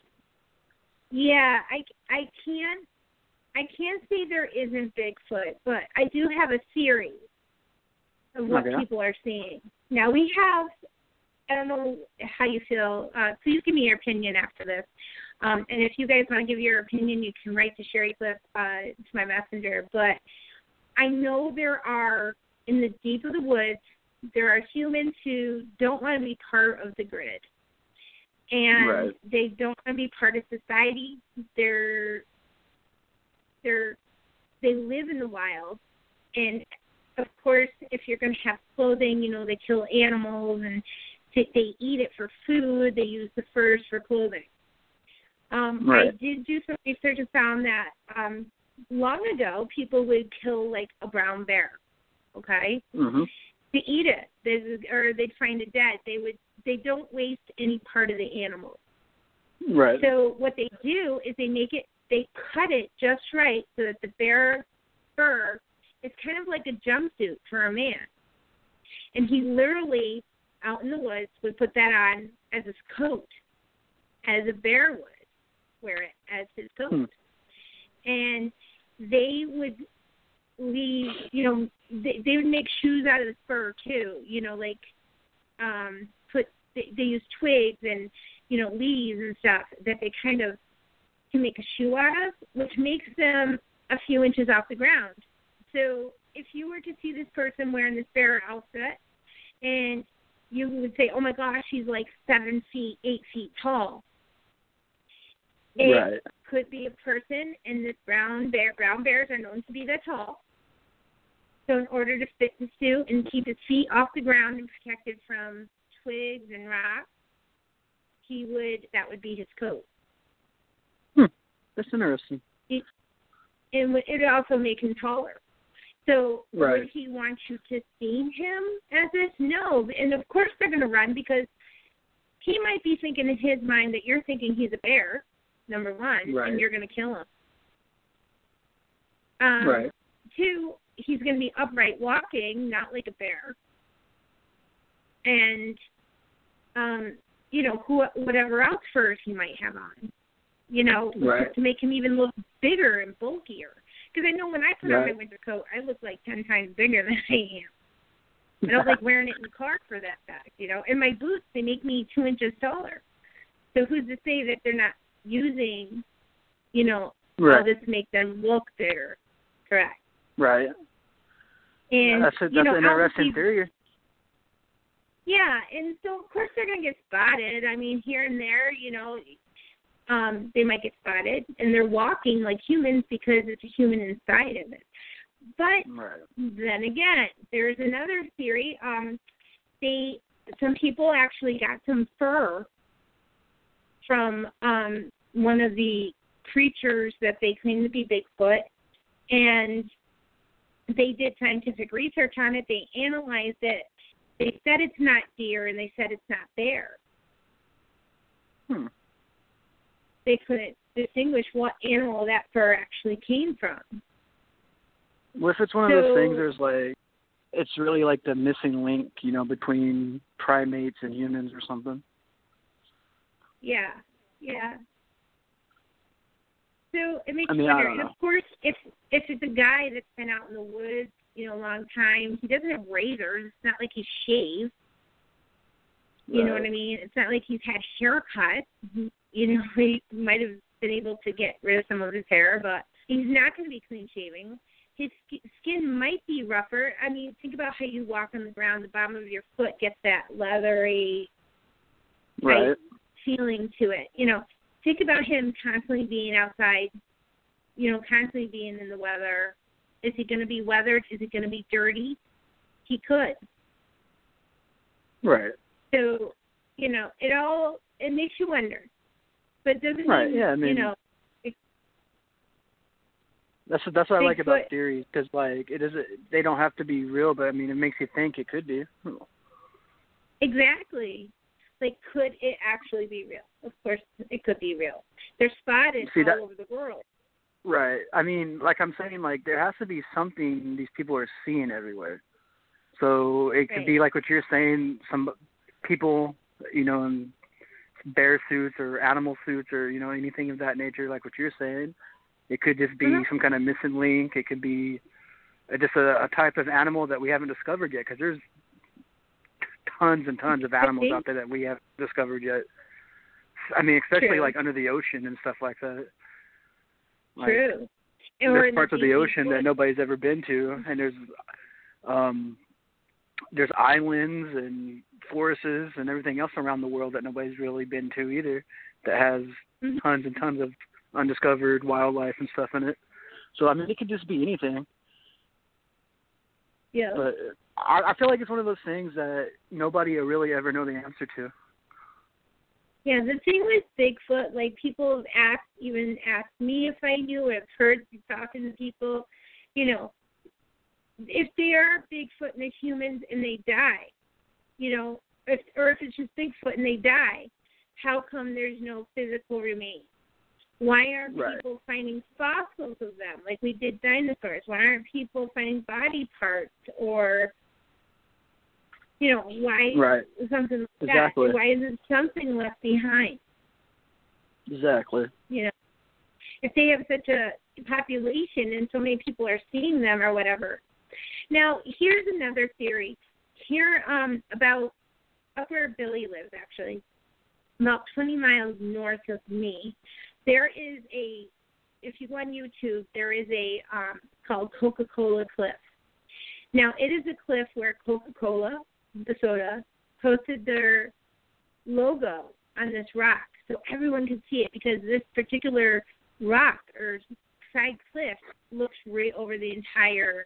Speaker 3: Yeah, I, I can't, I can't say there isn't Bigfoot, but I do have a theory of what
Speaker 2: okay.
Speaker 3: people are seeing. Now, we have, I don't know how you feel. Uh, please give me your opinion after this. Um, and if you guys want to give your opinion, you can write to Sherry Cliff uh, to my messenger. But I know there are, in the deep of the woods, there are humans who don't want to be part of the grid. And
Speaker 2: right.
Speaker 3: they don't want to be part of society. They're, they're, they live in the wild. And, of course, if you're going to have clothing, you know, they kill animals and they, they eat it for food. They use the furs for clothing. Um,
Speaker 2: right.
Speaker 3: I did do some research and found that um, long ago people would kill, like, a brown bear, okay,
Speaker 2: mm-hmm.
Speaker 3: to eat it. They, or they'd find it dead. They would. They don't waste any part of the animal.
Speaker 2: Right.
Speaker 3: So what they do is they make it, they cut it just right so that the bear fur is kind of like a jumpsuit for a man. And he literally, out in the woods, would put that on as his coat, as a bear would wear it as his coat.
Speaker 2: Hmm.
Speaker 3: And they would leave, you know, they, they would make shoes out of the fur too, you know, like, um, put they, they use twigs and, you know, leaves and stuff that they kind of can make a shoe out of, which makes them a few inches off the ground. So if you were to see this person wearing this bear outfit, and you would say, oh my gosh, he's like seven feet, eight feet tall. It
Speaker 2: right.
Speaker 3: could be a person, and this brown bear, brown bears are known to be that tall. So in order to fit the suit and keep his feet off the ground and protected from twigs and rocks, he would, that would be his coat.
Speaker 2: Hmm. That's interesting.
Speaker 3: It, it would it would also make him taller. So
Speaker 2: right.
Speaker 3: would he want you to see him as this? No. And of course they're going to run because he might be thinking in his mind that you're thinking he's a bear, number one,
Speaker 2: right.
Speaker 3: and you're going to kill him. Um,
Speaker 2: right.
Speaker 3: Two, he's going to be upright walking, not like a bear. And, um, you know, who, whatever else furs he might have on, you know,
Speaker 2: right.
Speaker 3: to make him even look bigger and bulkier. Because I know when I put
Speaker 2: right.
Speaker 3: on my winter coat, I look like ten times bigger than I am. I don't like wearing it in the car for that fact, you know. And my boots, they make me two inches taller. So who's to say that they're not using, you know,
Speaker 2: right.
Speaker 3: all this to make them look bigger? Correct.
Speaker 2: Right.
Speaker 3: And,
Speaker 2: that's a, that's
Speaker 3: you know,
Speaker 2: an interesting
Speaker 3: these,
Speaker 2: theory.
Speaker 3: Yeah, and so, of course, they're going to get spotted. I mean, here and there, you know, um, they might get spotted, and they're walking like humans because it's a human inside of it. But
Speaker 2: right.
Speaker 3: then again, there's another theory. Um, they some people actually got some fur from um, one of the creatures that they claim to be Bigfoot, and they did scientific research on it. They analyzed it. They said it's not deer, and they said it's not bear.
Speaker 2: Hmm.
Speaker 3: They couldn't distinguish what animal that fur actually came from.
Speaker 2: Well, if it's one
Speaker 3: so,
Speaker 2: of those things, there's like, it's really like the missing link, you know, between primates and humans or something.
Speaker 3: Yeah, yeah. So it makes
Speaker 2: I mean,
Speaker 3: you
Speaker 2: I
Speaker 3: wonder.
Speaker 2: don't
Speaker 3: And
Speaker 2: know.
Speaker 3: of course, if if it's a guy that's been out in the woods, you know, a long time, he doesn't have razors. It's not like he's shaved. You
Speaker 2: right.
Speaker 3: know what I mean? It's not like he's had haircuts. You know, he might have been able to get rid of some of his hair, but he's not going to be clean shaving. His skin might be rougher. I mean, think about how you walk on the ground. The bottom of your foot gets that leathery
Speaker 2: right.
Speaker 3: feeling to it. You know, think about him constantly being outside, you know, constantly being in the weather. Is he going to be weathered? Is he going to be dirty? He could.
Speaker 2: Right.
Speaker 3: So, you know, it all, it makes you wonder. But it doesn't
Speaker 2: right.
Speaker 3: mean,
Speaker 2: yeah, I mean,
Speaker 3: you know. It,
Speaker 2: that's that's what I like
Speaker 3: Bigfoot,
Speaker 2: about theories, because, like, it isn't, they don't have to be real, but, I mean, it makes you think it could be.
Speaker 3: Exactly. Like, could it actually be real? Of course, it could be real. They're spotted
Speaker 2: See,
Speaker 3: all
Speaker 2: that,
Speaker 3: over the world.
Speaker 2: Right. I mean, like I'm saying, like there has to be something these people are seeing everywhere. So it could
Speaker 3: Right.
Speaker 2: be like what you're saying, some people, you know, in bear suits or animal suits or, you know, anything of that nature, like what you're saying. It could just be
Speaker 3: Mhm.
Speaker 2: some kind of missing link. It could be uh, just a, a type of animal that we haven't discovered yet, because there's tons and tons of animals out there that we haven't discovered yet. I mean, especially
Speaker 3: True.
Speaker 2: like under the ocean and stuff like that. Like,
Speaker 3: True. And we're
Speaker 2: there's
Speaker 3: in
Speaker 2: parts of the
Speaker 3: deep, deep
Speaker 2: ocean that
Speaker 3: woods.
Speaker 2: nobody's ever been to, and there's um, there's islands and forests and everything else around the world that nobody's really been to either, that has
Speaker 3: Mhm.
Speaker 2: tons and tons of undiscovered wildlife and stuff in it. So I mean, it could just be anything.
Speaker 3: Yeah.
Speaker 2: But I, I feel like it's one of those things that nobody will really ever know the answer to.
Speaker 3: Yeah, the thing with Bigfoot, like people have asked, even asked me if I knew, or have heard through talking to people, you know, if they are Bigfoot and they're humans and they die, you know, if, or if it's just Bigfoot and they die, how come there's no physical remains? Why aren't
Speaker 2: Right.
Speaker 3: people finding fossils of them like we did dinosaurs? Why aren't people finding body parts, or, you know, why
Speaker 2: Right.
Speaker 3: something like
Speaker 2: Exactly.
Speaker 3: that? Why isn't something left behind?
Speaker 2: Exactly.
Speaker 3: You know, if they have such a population and so many people are seeing them or whatever. Now, here's another theory. Here, um, about up where Billy lives, actually, about twenty miles north of me, there is a, if you go on YouTube, there is a, um, called Coca-Cola Cliff. Now, it is a cliff where Coca-Cola, the soda, posted their logo on this rock so everyone could see it, because this particular rock or side cliff looks right over the entire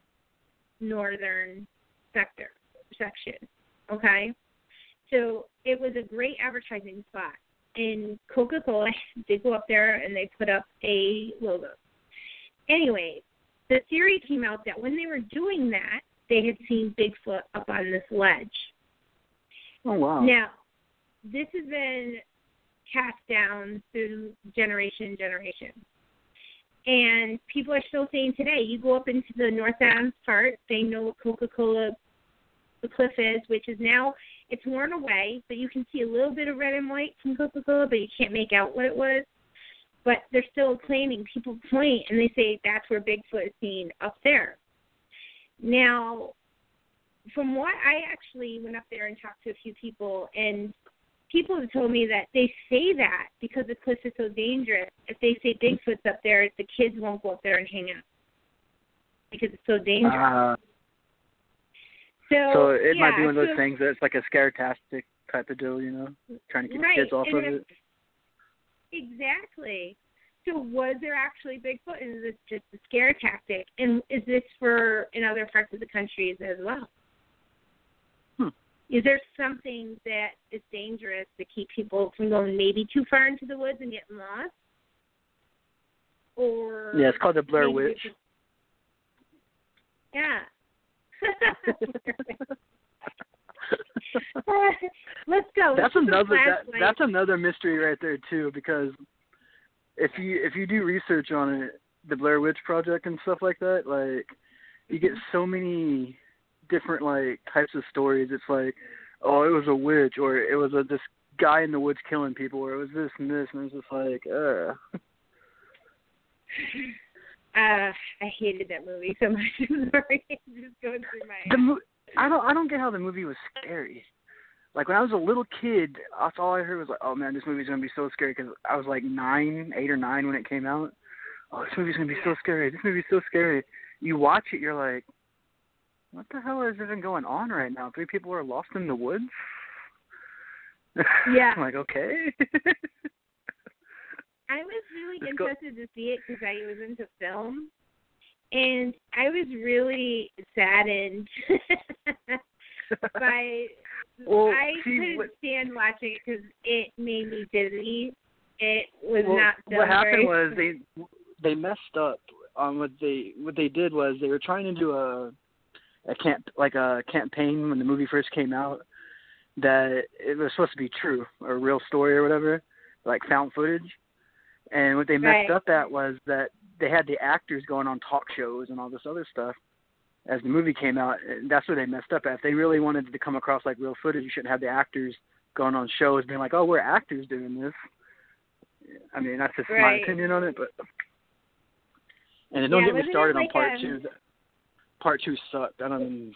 Speaker 3: northern sector section. Okay, so it was a great advertising spot, and Coca-Cola did go up there and they put up a logo. Anyway, the theory came out that when they were doing that, they had seen Bigfoot up on this ledge.
Speaker 2: Oh, wow.
Speaker 3: Now, this has been passed down through generation and generation. And people are still saying today, you go up into the North Adams part, they know what Coca-Cola the cliff is, which is now, it's worn away, but you can see a little bit of red and white from Coca-Cola, but you can't make out what it was. But they're still claiming, people point, and they say that's where Bigfoot is seen up there. Now, from what I actually went up there and talked to a few people, and people have told me that they say that because the cliff is so dangerous. If they say Bigfoot's up there, the kids won't go up there and hang out because it's so dangerous.
Speaker 2: Uh,
Speaker 3: so,
Speaker 2: so it
Speaker 3: yeah,
Speaker 2: might be one of those
Speaker 3: so,
Speaker 2: things that it's like a scare-tastic type of deal, you know, trying to keep
Speaker 3: right,
Speaker 2: the kids off
Speaker 3: and
Speaker 2: of
Speaker 3: if,
Speaker 2: it.
Speaker 3: Exactly. So was there actually Bigfoot? Is this just a scare tactic? And is this for in other parts of the country as well?
Speaker 2: Hmm.
Speaker 3: Is there something that is dangerous to keep people from going maybe too far into the woods and getting lost? Or
Speaker 2: Yeah, it's called the Blair
Speaker 3: maybe
Speaker 2: Witch.
Speaker 3: just- Yeah. Let's go.
Speaker 2: That's
Speaker 3: Let's put the
Speaker 2: another that,
Speaker 3: flashlight-
Speaker 2: that's another mystery right there too, because if you if you do research on it, the Blair Witch Project and stuff like that, like you get so many different like types of stories. It's like, oh, it was a witch, or it was a this guy in the woods killing people, or it was this and this, and it's just like, uh.
Speaker 3: Uh, I hated that movie so much. I'm sorry, it's just going through my.
Speaker 2: The mo- I don't I don't get how the movie was scary. Like, when I was a little kid, that's all I heard was like, oh, man, this movie's going to be so scary, because I was like nine, eight or nine when it came out. Oh, this movie's going to be so scary. This movie's so scary. You watch it, you're like, what the hell is even going on right now? Three people are lost in the woods?
Speaker 3: Yeah.
Speaker 2: I'm like, okay.
Speaker 3: I was really
Speaker 2: Let's go.
Speaker 3: interested to see it because I was into film, and I was really saddened by.
Speaker 2: Well,
Speaker 3: I
Speaker 2: see,
Speaker 3: couldn't
Speaker 2: what,
Speaker 3: stand watching it because it made me dizzy. It was
Speaker 2: well,
Speaker 3: not done
Speaker 2: what happened
Speaker 3: very-
Speaker 2: was they they messed up on what they what they did was they were trying to do a a camp like a campaign when the movie first came out that it was supposed to be true or a real story or whatever, like found footage. And what they messed
Speaker 3: Right.
Speaker 2: up at was that they had the actors going on talk shows and all this other stuff as the movie came out. And that's where they messed up at. If they really wanted it to come across like real footage, you shouldn't have the actors going on shows being like, oh, we're actors doing this. I mean, that's just right. my opinion on it. But and then don't
Speaker 3: yeah,
Speaker 2: get me started
Speaker 3: like
Speaker 2: on part
Speaker 3: a...
Speaker 2: two. Part two sucked. I don't even...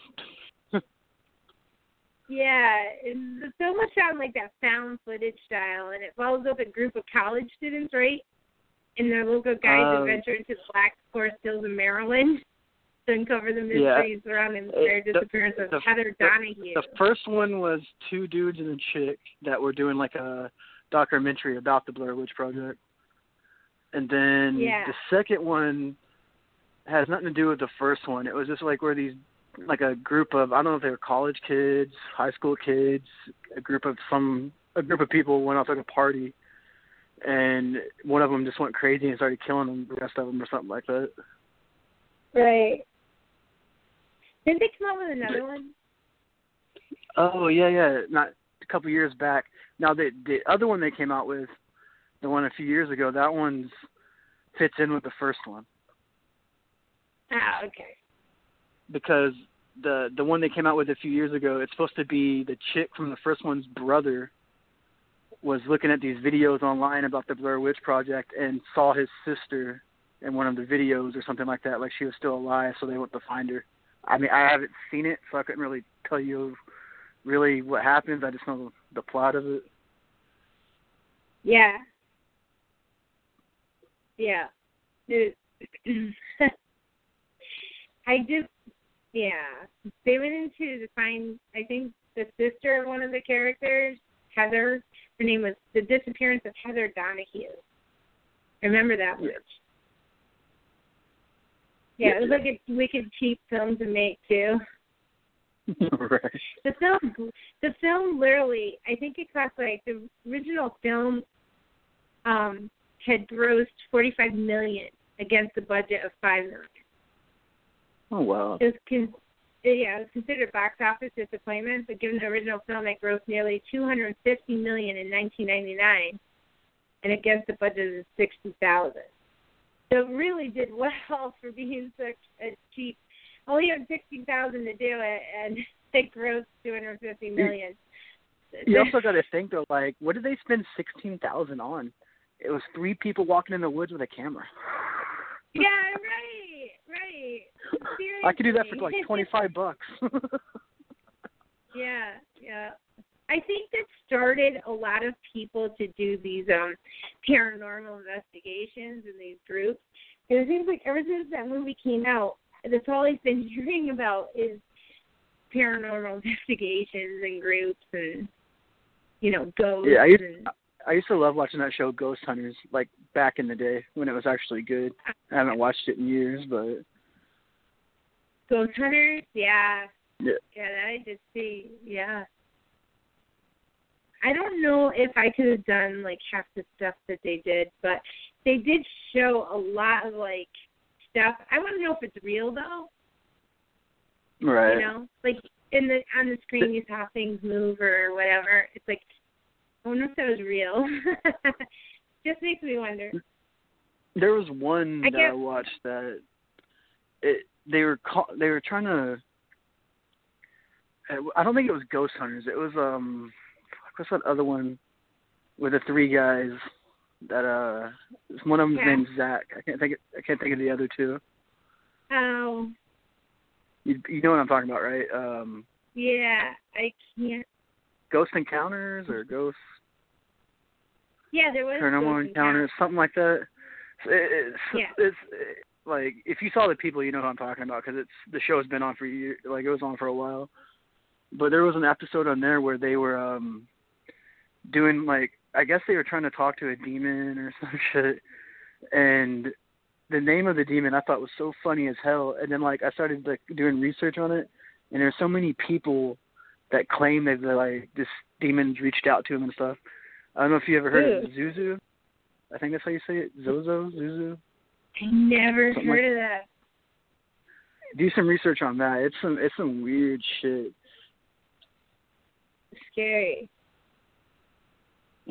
Speaker 3: Yeah, the film was shot in like that found footage style, and it follows up a group of college students, right? In their local guides
Speaker 2: um,
Speaker 3: adventure into the Black Forest Hills of Maryland to uncover the mysteries
Speaker 2: yeah.
Speaker 3: surrounding the rare disappearance
Speaker 2: the,
Speaker 3: of
Speaker 2: the,
Speaker 3: Heather
Speaker 2: the,
Speaker 3: Donahue.
Speaker 2: The first one was two dudes and a chick that were doing like a documentary about the Blair Witch Project. And then
Speaker 3: yeah.
Speaker 2: the second one has nothing to do with the first one. It was just like where these, like a group of, I don't know if they were college kids, high school kids, a group of some, a group of people went out to a party, and one of them just went crazy and started killing them, the rest of them or something like that.
Speaker 3: Right. Didn't they come out with another one?
Speaker 2: Oh, yeah, yeah, not a couple years back. Now, the the other one they came out with, the one a few years ago, that one fits in with the first one.
Speaker 3: Ah, okay.
Speaker 2: Because the the one they came out with a few years ago, it's supposed to be the chick from the first one's brother was looking at these videos online about the Blair Witch Project and saw his sister in one of the videos or something like that, like she was still alive, so they went to find her. I mean, I haven't seen it, so I couldn't really tell you really what happens. I just know the plot of it.
Speaker 3: Yeah. Yeah. I just, yeah. They went into to find, I think, the sister of one of the characters, Heather. Her name was The Disappearance of Heather Donahue. Remember that one?
Speaker 2: Yes.
Speaker 3: Yeah, it was like a wicked cheap film to make, too.
Speaker 2: Right.
Speaker 3: The film, the film literally, I think it cost, like, the original film um, had grossed forty-five million dollars against the budget of five million dollars.
Speaker 2: Oh, wow.
Speaker 3: It was con- yeah, it was considered a box office disappointment, but given the original film, it grossed nearly two hundred fifty million dollars in nineteen ninety-nine, and against the budget of sixty thousand dollars. So it really did well for being such a cheap. Only had sixty thousand dollars to do it, and it grossed two hundred fifty million dollars.
Speaker 2: You also got to think though, like, what did they spend sixteen thousand dollars on? It was three people walking in the woods with a camera.
Speaker 3: Yeah, right, right. Seriously.
Speaker 2: I could do that for like twenty-five bucks.
Speaker 3: Yeah, yeah. I think that started a lot of people to do these um paranormal investigations in these groups. Because it seems like ever since that movie came out, that's all I've been hearing about is paranormal investigations and groups and, you know, ghosts.
Speaker 2: Yeah, I used,
Speaker 3: and,
Speaker 2: I used to love watching that show, Ghost Hunters, like back in the day when it was actually good. I haven't watched it in years, but...
Speaker 3: Ghost Hunters? Yeah.
Speaker 2: Yeah.
Speaker 3: Yeah, that I did see. Yeah. I don't know if I could have done, like, half the stuff that they did, but they did show a lot of, like, stuff. I want to know if it's real, though.
Speaker 2: Right.
Speaker 3: You know? Like, in the on the screen you saw things move or whatever. It's like, I wonder if that was real. Just makes me wonder.
Speaker 2: There was one
Speaker 3: I
Speaker 2: that
Speaker 3: guess,
Speaker 2: I watched that it they were call, they were trying to. I don't think it was Ghost Hunters. It was um, what's that other one with the three guys that uh, one of them's
Speaker 3: yeah.
Speaker 2: named Zach. I can't think. Of, I can't think of the other two.
Speaker 3: Oh.
Speaker 2: You you know what I'm talking about, right? Um.
Speaker 3: Yeah, I can't.
Speaker 2: Ghost Encounters or Ghost.
Speaker 3: Yeah, there was
Speaker 2: Paranormal Encounters, something like that. It's,
Speaker 3: yeah.
Speaker 2: it's like if you saw the people, you know who I'm talking about because it's the show's been on for years. Like it was on for a while. But there was an episode on there where they were um doing like I guess they were trying to talk to a demon or some shit, and the name of the demon I thought was so funny as hell. And then like I started like doing research on it, and there's so many people that claim that like this demon's reached out to him and stuff. I don't know if you ever heard
Speaker 3: Ooh.
Speaker 2: of Zuzu. I think that's how you say it. Zozo, Zuzu.
Speaker 3: I never
Speaker 2: Something
Speaker 3: heard
Speaker 2: like,
Speaker 3: of that.
Speaker 2: Do some research on that. It's some it's some weird shit.
Speaker 3: Scary.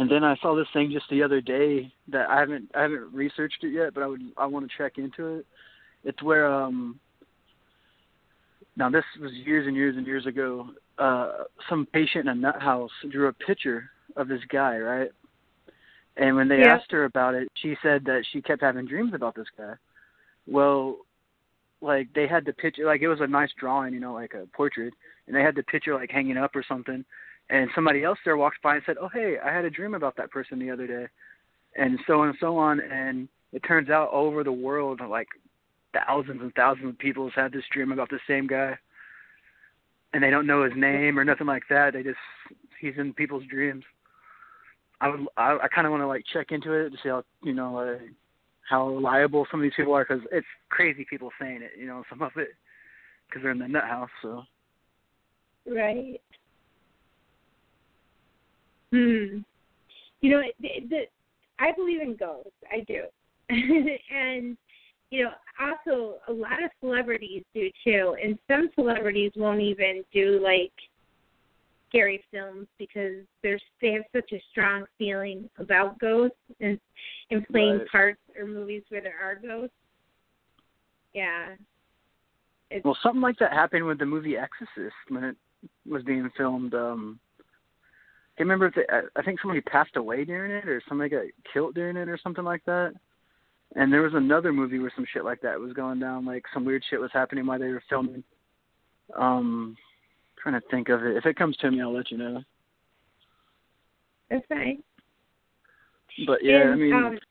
Speaker 2: And then I saw this thing just the other day that I haven't I haven't researched it yet, but I would I want to check into it. It's where um now this was years and years and years ago. Uh, some patient in a nut house drew a picture of this guy, right? And when they
Speaker 3: yeah.
Speaker 2: asked her about it, she said that she kept having dreams about this guy. Well, like they had the picture, like it was a nice drawing, you know, like a portrait, and they had the picture like hanging up or something. And somebody else there walked by and said, "Oh, hey, I had a dream about that person the other day," and so on and so on. And it turns out all over the world, like thousands and thousands of people have had this dream about the same guy, and they don't know his name or nothing like that. They just he's in people's dreams. I would I, I kind of want to like check into it to see how you know uh, how reliable some of these people are, because it's crazy people saying it. You know, some of it because they're in the nut house. So
Speaker 3: right. Hmm. You know, the, the, I believe in ghosts. I do, and you know, also a lot of celebrities do too, and some celebrities won't even do like scary films because there's they have such a strong feeling about ghosts and and playing
Speaker 2: right.
Speaker 3: parts or movies where there are ghosts. Yeah. It's,
Speaker 2: well, something like that happened with the movie Exorcist when it was being filmed. Um, I can't remember if they, I think somebody passed away during it or somebody got killed during it or something like that. And there was another movie where some shit like that was going down, like some weird shit was happening while they were filming. Um, trying to think of it. If it comes to me, I'll let you know.
Speaker 3: That's fine.
Speaker 2: But yeah,
Speaker 3: and,
Speaker 2: I mean.
Speaker 3: Um,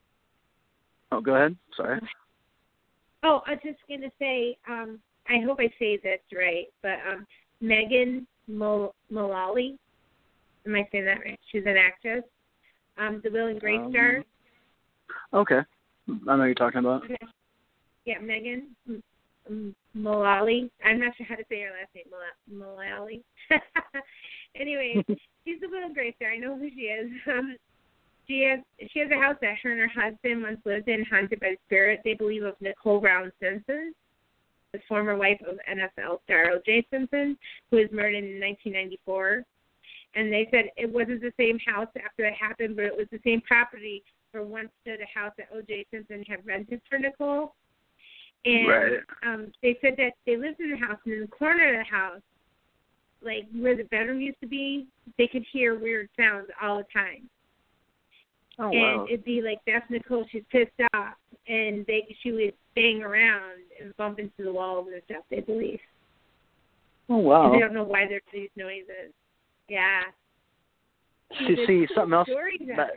Speaker 2: oh, go ahead. Sorry.
Speaker 3: Oh, I was just gonna say. Um, I hope I say this right, but um, Megan Mul- Mullally. Am I saying that right? She's an actress. Um, the Will and Grace
Speaker 2: um,
Speaker 3: star.
Speaker 2: Okay. I know what you're talking about.
Speaker 3: Okay. Yeah, Megan M- Mullally. I'm not sure how to say her last name. Mull- Mullally. Anyway, she's the Will and Grace star. I know who she is. Um, she has she has a house that her and her husband once lived in, haunted by the spirit, they believe, of Nicole Brown Simpson, the former wife of N F L star O J Simpson, who was murdered in nineteen ninety-four. And they said it wasn't the same house after it happened, but it was the same property where once stood a house that O J Simpson had rented for Nicole. And
Speaker 2: right.
Speaker 3: um, they said that they lived in the house, and in the corner of the house, like where the bedroom used to be, they could hear weird sounds all the time.
Speaker 2: Oh,
Speaker 3: and
Speaker 2: wow.
Speaker 3: it'd be like, that's Nicole, she's pissed off. And they she would bang around and bump into the walls and stuff, they believe.
Speaker 2: Oh, wow.
Speaker 3: And they don't know why there's these noises. Yeah.
Speaker 2: See, see something else.
Speaker 3: That,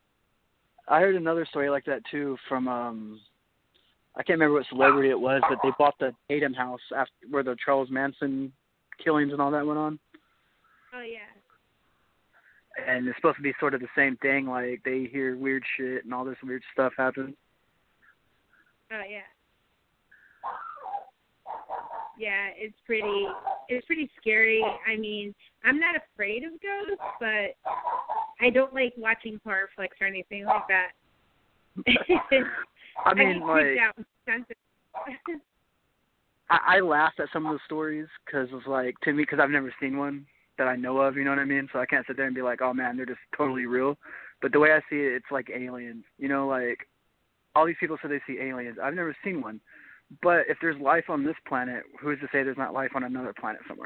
Speaker 2: I heard another story like that, too, from, um, I can't remember what celebrity it was, but they bought the Tatum house after where the Charles Manson killings and all that went on.
Speaker 3: Oh, yeah.
Speaker 2: And it's supposed to be sort of the same thing, like they hear weird shit and all this weird stuff happen.
Speaker 3: Oh, yeah. Yeah, it's pretty, it's pretty scary. I mean, I'm not afraid of ghosts, but I don't like watching horror flicks or anything like that.
Speaker 2: I mean,
Speaker 3: I
Speaker 2: like, I, I laughed at some of the stories because it's like, to me, because I've never seen one that I know of, you know what I mean? So I can't sit there and be like, oh man, they're just totally real. But the way I see it, it's like aliens. You know, like, all these people say they see aliens. I've never seen one. But if there's life on this planet, who's to say there's not life on another planet somewhere?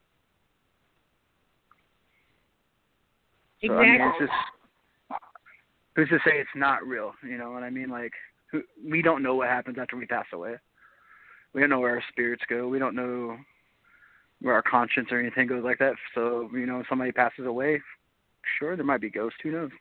Speaker 2: So,
Speaker 3: exactly.
Speaker 2: I mean, it's just, who's to say it's not real? You know what I mean? Like, who, we don't know what happens after we pass away. We don't know where our spirits go. We don't know where our conscience or anything goes like that. So, you know, if somebody passes away, sure, there might be ghosts. Who knows?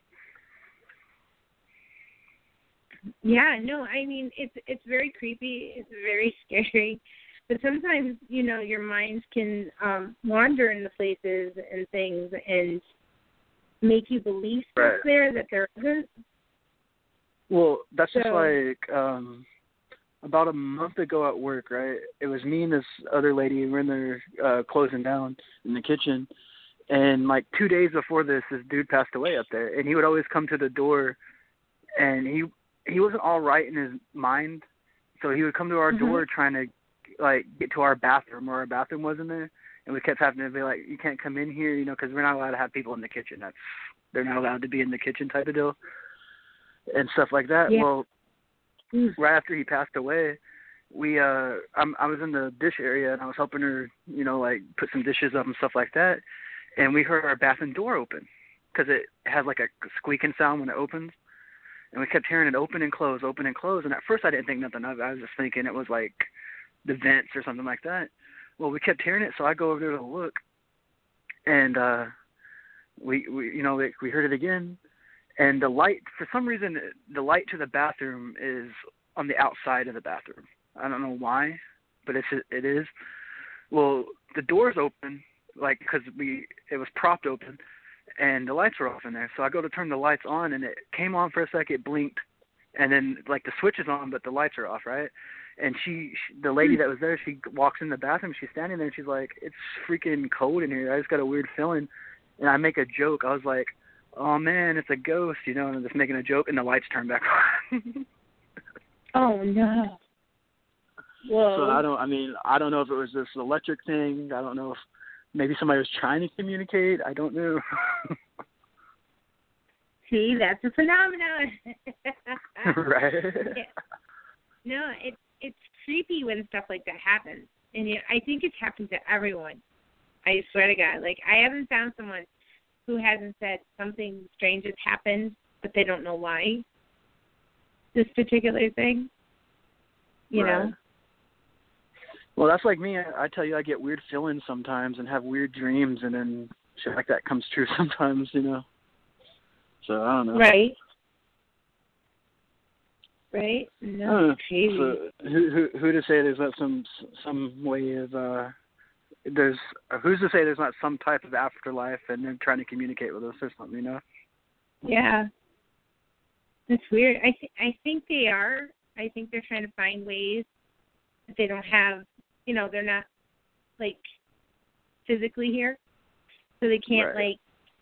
Speaker 3: Yeah, no, I mean, it's it's very creepy. It's very scary. But sometimes, you know, your mind can um, wander into places and things and make you believe stuff
Speaker 2: right.
Speaker 3: there that there isn't.
Speaker 2: Well, that's
Speaker 3: so,
Speaker 2: just like um, about a month ago at work, right? It was me and this other lady. We were in there uh, closing down in the kitchen. And like two days before this, this dude passed away up there. And he would always come to the door, and he he wasn't all right in his mind. So he would come to our
Speaker 3: mm-hmm.
Speaker 2: door trying to, like, get to our bathroom where our bathroom was in there. and we kept having to be like, you can't come in here, you know, because we're not allowed to have people in the kitchen. That's they're not allowed to be in the kitchen type of deal, and stuff like that.
Speaker 3: Yeah.
Speaker 2: Well,
Speaker 3: Mm.
Speaker 2: right after he passed away, we uh, I'm, I was in the dish area and I was helping her, you know, like put some dishes up and stuff like that, and we heard our bathroom door open because it has like a squeaking sound when it opens. And we kept hearing it open and close, open and close. And at first I didn't think nothing of it. I was just thinking it was like the vents or something like that. Well, we kept hearing it, so I go over there to look. And uh, we, we, you know, we, we heard it again. And the light, for some reason, the light to the bathroom is on the outside of the bathroom. I don't know why, but it's, it is. Well, the door's open, like, because we, it was propped open. And the lights were off in there. So I go to turn the lights on, and it came on for a second, it blinked, and then, like, the switch is on, but the lights are off, right? And she, she the lady that was there, she walks in the bathroom, she's standing there, and she's like, it's freaking cold in here. I just got a weird feeling. And I make a joke. I was like, oh, man, it's a ghost, you know, and I'm just making a joke, and the lights turn back on.
Speaker 3: Oh, no. Whoa.
Speaker 2: So I don't, I mean, I don't know if it was this electric thing. I don't know if maybe somebody was trying to communicate. I don't know.
Speaker 3: See, that's a phenomenon.
Speaker 2: Right.
Speaker 3: Yeah. No, it, it's creepy when stuff like that happens. And you, I think it's happened to everyone. I swear to God. Like, I haven't found someone who hasn't said something strange has happened, but they don't know why. This particular thing. You
Speaker 2: Right.
Speaker 3: know?
Speaker 2: Well, that's like me. I, I tell you, I get weird feelings sometimes and have weird dreams, and then shit like that comes true sometimes, you know. So I don't know.
Speaker 3: Right. Right? No,
Speaker 2: Uh,
Speaker 3: crazy.
Speaker 2: so who who who to say there's not some some way of uh there's who's to say there's not some type of afterlife and they're trying to communicate with us or something, you know?
Speaker 3: Yeah. It's weird. I th- I think they are. I think they're trying to find ways that they don't have, you know, they're not, like, physically here. So they can't,
Speaker 2: Right.
Speaker 3: like,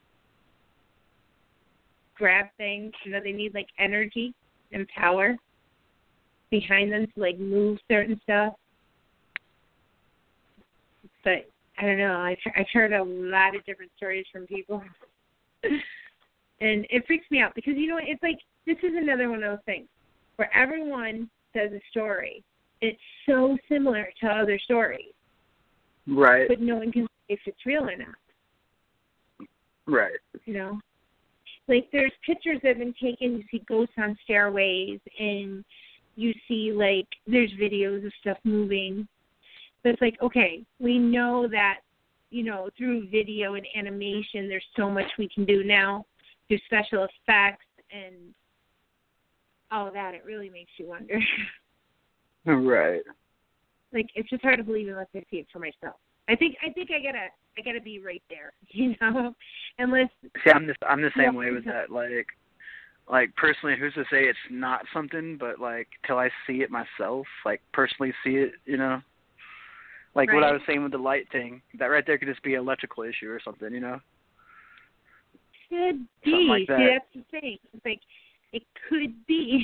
Speaker 3: grab things. You know, they need, like, energy and power behind them to, like, move certain stuff. But I don't know. I've, I've heard a lot of different stories from people. And it freaks me out because, you know, it's like, this is another one of those things where everyone says a story. It's so similar to other stories.
Speaker 2: Right.
Speaker 3: But no one can say if it's real or not.
Speaker 2: Right.
Speaker 3: You know? Like, there's pictures that have been taken. You see ghosts on stairways, and you see, like, there's videos of stuff moving. But it's like, okay, we know that, you know, through video and animation, there's so much we can do now through special effects and all of that. It really makes you wonder.
Speaker 2: Right.
Speaker 3: Like, it's just hard to believe unless I see it for myself. I think I think I gotta I gotta be right there, you know. Unless
Speaker 2: See, I'm the I'm the same
Speaker 3: Yeah.
Speaker 2: way with that. Like, like personally, who's to say it's not something? But like, till I see it myself, like personally see it, you know. Like what I
Speaker 3: Right.
Speaker 2: was saying with the light thing, that right there could just be an electrical issue or something, you know.
Speaker 3: could be.
Speaker 2: Something like
Speaker 3: See,
Speaker 2: that.
Speaker 3: that's the thing. It's like it could be,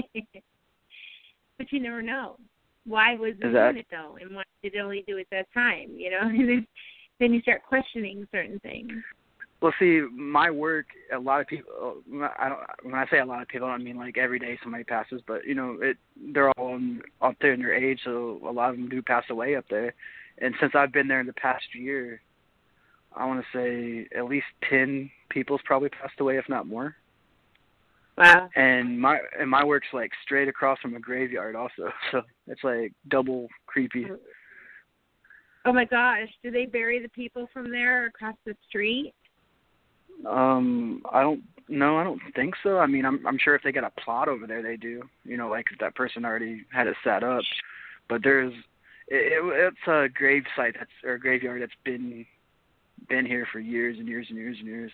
Speaker 3: but you never know. Why was it
Speaker 2: Exactly.
Speaker 3: doing it though, and why did it only do it that time? You know, and then, then you start questioning certain things.
Speaker 2: Well, see, my work, a lot of people. I don't. When I say a lot of people, I don't mean like every day somebody passes, but you know, it. They're all in, up there in their age, so a lot of them do pass away up there. And since I've been there in the past year, I want to say at least ten people's probably passed away, if not more.
Speaker 3: Wow.
Speaker 2: And my and my work's like straight across from a graveyard, also, so it's like double creepy.
Speaker 3: Oh my gosh, do they bury the people from there across the street?
Speaker 2: Um, I don't no, I don't think so. I mean, I'm I'm sure if they got a plot over there, they do. You know, like if that person already had it set up. But there's it, it, it's a grave site that's or a graveyard that's been been here for years and years and years and years.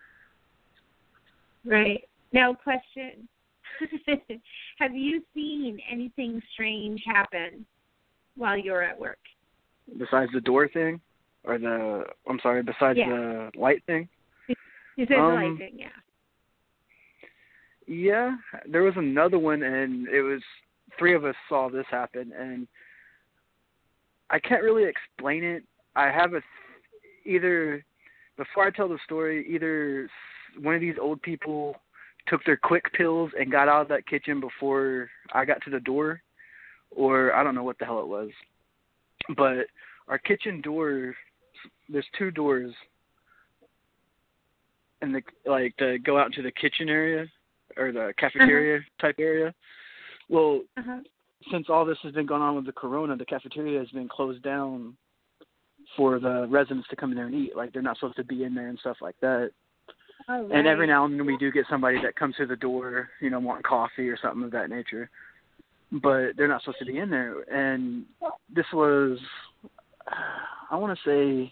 Speaker 3: Right. Now, question: have you seen anything strange happen while you're at work?
Speaker 2: Besides the door thing, or the I'm sorry, besides
Speaker 3: Yeah.
Speaker 2: the light thing.
Speaker 3: You said
Speaker 2: Um,
Speaker 3: the light thing, yeah.
Speaker 2: Yeah, there was another one, and it was three of us saw this happen, and I can't really explain it. I have a either before I tell the story, either one of these old people took their quick pills and got out of that kitchen before I got to the door, or I don't know what the hell it was. But our kitchen door, there's two doors, and the like to go out into the kitchen area or the cafeteria uh-huh. type area. Well, uh-huh. since all this has been going on with the corona, the cafeteria has been closed down for the residents to come in there and eat. Like, they're not supposed to be in there and stuff like that. Oh, right. And every now and then we do get somebody that comes through the door, you know, wanting coffee or something of that nature. But they're not supposed to be in there. And this was, I want to say,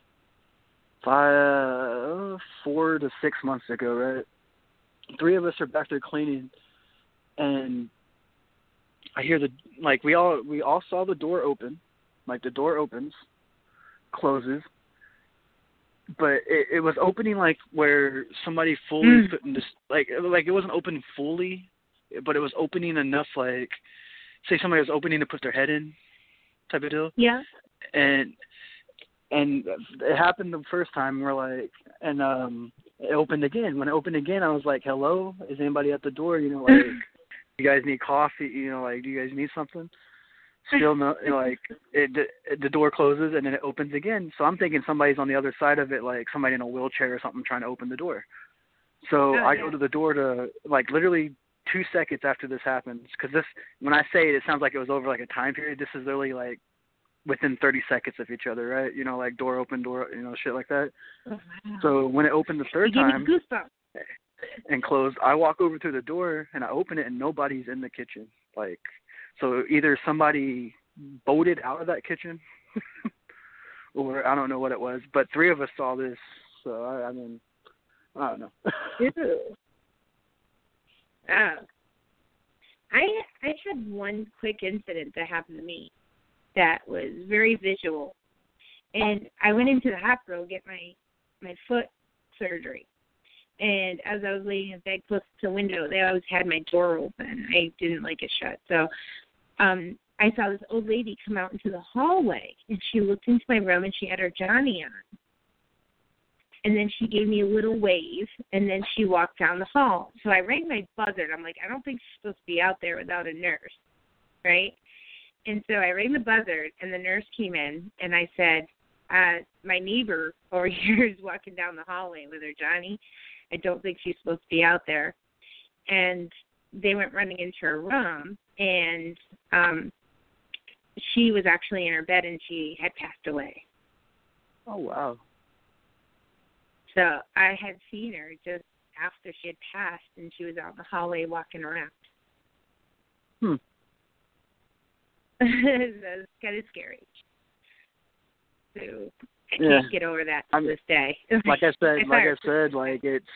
Speaker 2: five, four to six months ago, right? Three of us are back there cleaning, and I hear the, like, we all we all saw the door open. Like, the door opens, closes, but it, it was opening, like, where somebody fully mm. put in this, like, like, it wasn't open fully, but it was opening enough, like, say somebody was opening to put their head in type of deal.
Speaker 3: Yeah.
Speaker 2: And and it happened the first time. We're like, and um, it opened again. When it opened again, I was like, hello, is anybody at the door? You know, like, you guys need coffee? You know, like, do you guys need something? Still no, you know, like, it, the, the door closes and then it opens again. So I'm thinking somebody's on the other side of it, like somebody in a wheelchair or something trying to open the door. So oh, I yeah. go to the door to, like, literally two seconds after this happens, because this, when I say it, it sounds like it was over like a time period. This is literally like within thirty seconds of each other, right? You know, like door open, door, you know, shit like that. Oh, wow. So when it opened the third
Speaker 3: you
Speaker 2: time
Speaker 3: gave me goosebumps.
Speaker 2: and closed, I walk over to the door and I open it and nobody's in the kitchen. Like, so either somebody boated out of that kitchen or I don't know what it was, but three of us saw this. So I, I mean, I don't know.
Speaker 3: Ew. Uh, I I had one quick incident that happened to me that was very visual, and I went into the hospital to get my my foot surgery. And as I was laying in bed close to the window, they always had my door open. I didn't like it shut, so um, I saw this old lady come out into the hallway, and she looked into my room, and she had her Johnny on. And then she gave me a little wave, and then she walked down the hall. So I rang my buzzard. I'm like, I don't think she's supposed to be out there without a nurse, right? And so I rang the buzzard, and the nurse came in, and I said, uh, my neighbor over here is walking down the hallway with her Johnny. I don't think she's supposed to be out there. And they went running into her room, and um, she was actually in her bed, and she had passed away.
Speaker 2: Oh, wow.
Speaker 3: So I had seen her just after she had passed, and she was out in the hallway walking around.
Speaker 2: Hmm.
Speaker 3: That's kind of scary. So I
Speaker 2: yeah.
Speaker 3: can't get over that to
Speaker 2: I'm,
Speaker 3: this day.
Speaker 2: Like I said,
Speaker 3: I
Speaker 2: like I said, like it's,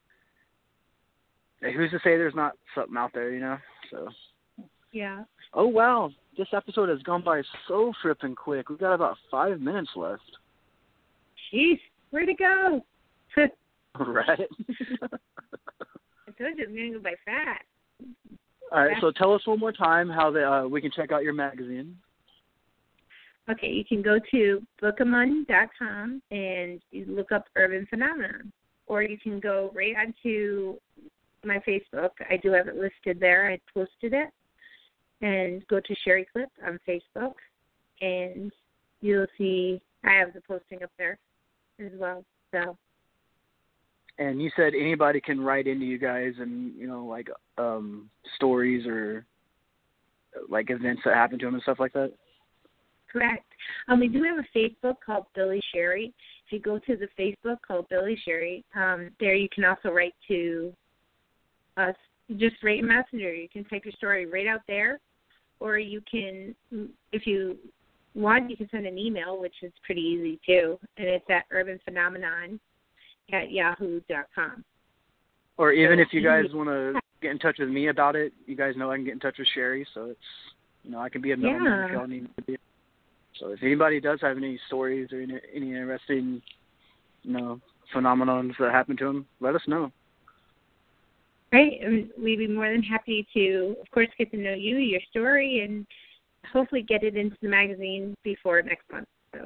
Speaker 2: who's to say there's not something out there, you know? So.
Speaker 3: Yeah.
Speaker 2: Oh, wow. This episode has gone by so frippin' quick. We've got about five minutes left.
Speaker 3: Jeez, where'd it go?
Speaker 2: Right.
Speaker 3: I told you it's going to go by fast.
Speaker 2: All right, so tell us one more time how the, uh, we can check out your magazine.
Speaker 3: Okay, you can go to bookamun dot com and you look up Urban Phenomenon. Or you can go right onto my Facebook. I do have it listed there. I posted it. And go to Sherry Clip on Facebook. And you'll see I have the posting up there as well. So.
Speaker 2: And you said anybody can write into you guys and, you know, like um, stories or like events that happen to them and stuff like that?
Speaker 3: Correct. Um, we do have a Facebook called Billy Sherry. If you go to the Facebook called Billy Sherry, um, there you can also write to us. Just write a messenger. You can take your story right out there, or you can, if you want, you can send an email, which is pretty easy too, and it's at Urban Phenomenon at yahoo dot com.
Speaker 2: Or even so, if you guys want to get in touch with me about it, you guys know I can get in touch with Sherry, so it's, you know, I can be a middleman yeah. if y'all need to be. So if anybody does have any stories or any, any interesting, you know, phenomenons that happen to them, let us know.
Speaker 3: Right. And we'd be more than happy to, of course, get to know you, your story, and hopefully get it into the magazine before next month. So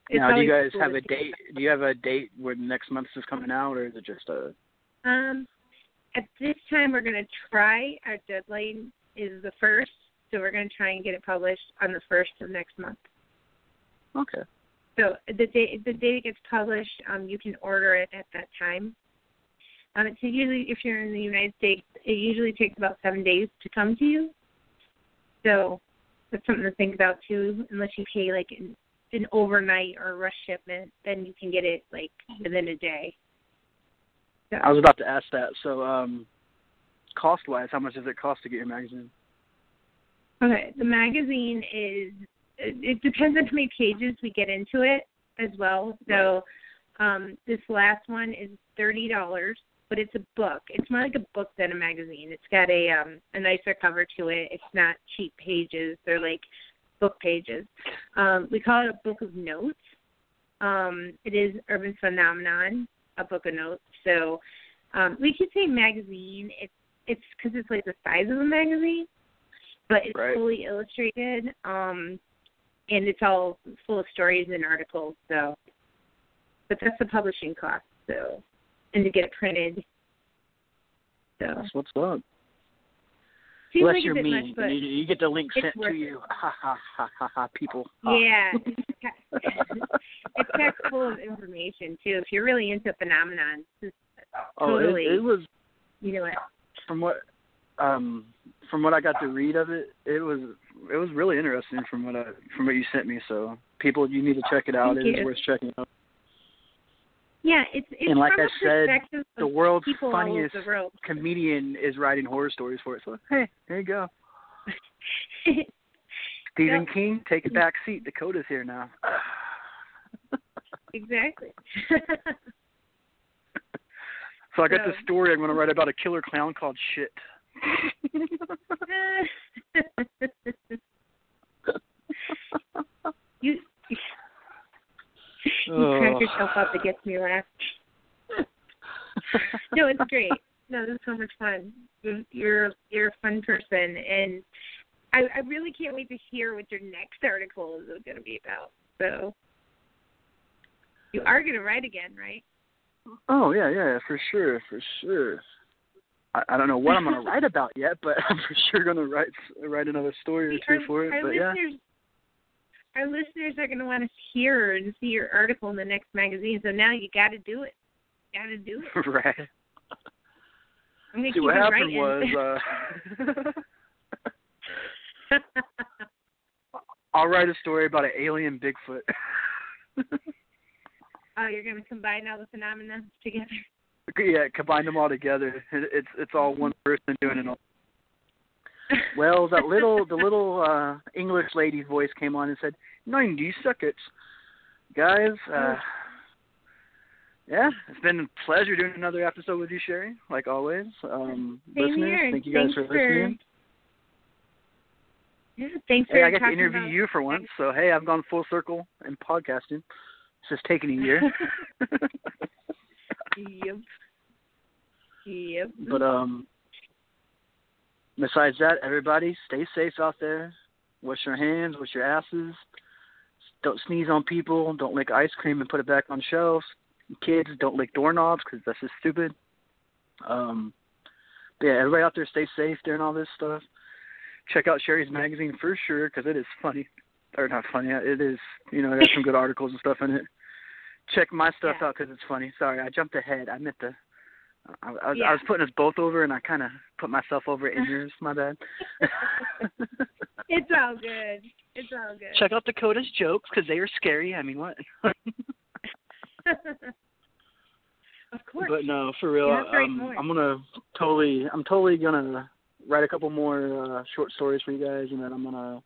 Speaker 3: it's
Speaker 2: now, do you guys
Speaker 3: cool
Speaker 2: have a
Speaker 3: see.
Speaker 2: date? Do you have a date when next month is coming out, or is it just a?
Speaker 3: Um, at this time, we're going to try. Our deadline is the first, so we're going to try and get it published on the first of next month.
Speaker 2: Okay.
Speaker 3: So the day the day it gets published, um, you can order it at that time. Um, it's usually, if you're in the United States, it usually takes about seven days to come to you. So that's something to think about too. Unless you pay like an, an overnight or rush shipment, then you can get it like within a day. So.
Speaker 2: I was about to ask that. So, um, cost-wise, how much does it cost to get your magazine?
Speaker 3: Okay, the magazine is. It, it depends on how many pages we get into it as well. So, um, this last one is thirty dollars. But it's a book. It's more like a book than a magazine. It's got a um, a nicer cover to it. It's not cheap pages. They're like book pages. Um, we call it a book of notes. Um, it is Urban Phenomenon, a book of notes. So um, we could say magazine. It's it's because it's like the size of a magazine, but it's
Speaker 2: right.
Speaker 3: fully illustrated, um, and it's all full of stories and articles. So, but that's the publishing cost. So. And to get it printed. So.
Speaker 2: That's what's up.
Speaker 3: Seems
Speaker 2: Unless
Speaker 3: like
Speaker 2: you're
Speaker 3: a bit
Speaker 2: mean,
Speaker 3: much, but
Speaker 2: you, you get the link sent to
Speaker 3: it.
Speaker 2: you. Ha ha ha ha ha, people. Ha.
Speaker 3: Yeah. It's packed full of information, too. If you're really into phenomenon, it's totally,
Speaker 2: oh, it, it was,
Speaker 3: you know what?
Speaker 2: From what, um, from what I got to read of it, it was it was really interesting from what I, from what you sent me. So people, you need to check it out.
Speaker 3: Thank
Speaker 2: it is
Speaker 3: you.
Speaker 2: worth checking out.
Speaker 3: Yeah, it's it's
Speaker 2: and like
Speaker 3: from
Speaker 2: I
Speaker 3: a
Speaker 2: said, the world's
Speaker 3: people
Speaker 2: funniest
Speaker 3: all over the world.
Speaker 2: comedian is writing horror stories for it. So hey, there you go. Stephen
Speaker 3: so,
Speaker 2: King, take a back seat. Dakota's here now.
Speaker 3: Exactly.
Speaker 2: So I got
Speaker 3: so,
Speaker 2: this story I'm going to write about a killer clown called Shit.
Speaker 3: you. You crack yourself up. It gets me laugh. No, it's great. No, this is so much fun. You're you're a fun person, and I, I really can't wait to hear what your next article is going to be about. So you are going to write again, right?
Speaker 2: Oh yeah, yeah, for sure, for sure. I, I don't know what I'm going to write about yet, but I'm for sure going to write write another story or two
Speaker 3: our,
Speaker 2: for it.
Speaker 3: Our
Speaker 2: but
Speaker 3: listeners,
Speaker 2: yeah.
Speaker 3: Our listeners are going to want to hear and see your article in the next magazine. So now you got to do it. Got to do it.
Speaker 2: Right.
Speaker 3: I'm going to
Speaker 2: See,
Speaker 3: keep
Speaker 2: what
Speaker 3: it
Speaker 2: happened
Speaker 3: writing.
Speaker 2: was, uh, I'll write a story about an alien Bigfoot.
Speaker 3: Oh, you're going to combine all the phenomena together?
Speaker 2: Yeah, combine them all together. It's it's all one person doing it all. Well, that little the little uh, English lady's voice came on and said, ninety seconds. Guys, uh, yeah, it's been a pleasure doing another episode with you, Sherry, like always. Um,
Speaker 3: Same
Speaker 2: listeners,
Speaker 3: here.
Speaker 2: thank you guys
Speaker 3: Thanks
Speaker 2: for
Speaker 3: for
Speaker 2: listening.
Speaker 3: Yeah, thanks for
Speaker 2: Hey, I got to
Speaker 3: talking
Speaker 2: interview
Speaker 3: about
Speaker 2: you for once, so hey, I've gone full circle in podcasting. It's just taken a year.
Speaker 3: Yep. Yep.
Speaker 2: But um, besides that, everybody stay safe out there. Wash your hands, wash your asses. Don't sneeze on people. Don't lick ice cream and put it back on shelves. Kids, don't lick doorknobs because that's just stupid. Um, but yeah, everybody out there stay safe during all this stuff. Check out Sherry's magazine for sure because it is funny. Or not funny. It is, you know, it has some good articles and stuff in it. Check my stuff
Speaker 3: Yeah.
Speaker 2: out because it's funny. Sorry, I jumped ahead. I meant to. I, I,
Speaker 3: Yeah.
Speaker 2: I was putting us both over, and I kind of put myself over in yours. My bad.
Speaker 3: It's all good. It's all good.
Speaker 2: Check out Dakota's jokes because they are scary. I mean, what?
Speaker 3: Of course.
Speaker 2: But no, for real.
Speaker 3: Yeah, very
Speaker 2: um,
Speaker 3: more.
Speaker 2: I'm gonna totally. I'm totally gonna write a couple more uh, short stories for you guys, and then I'm gonna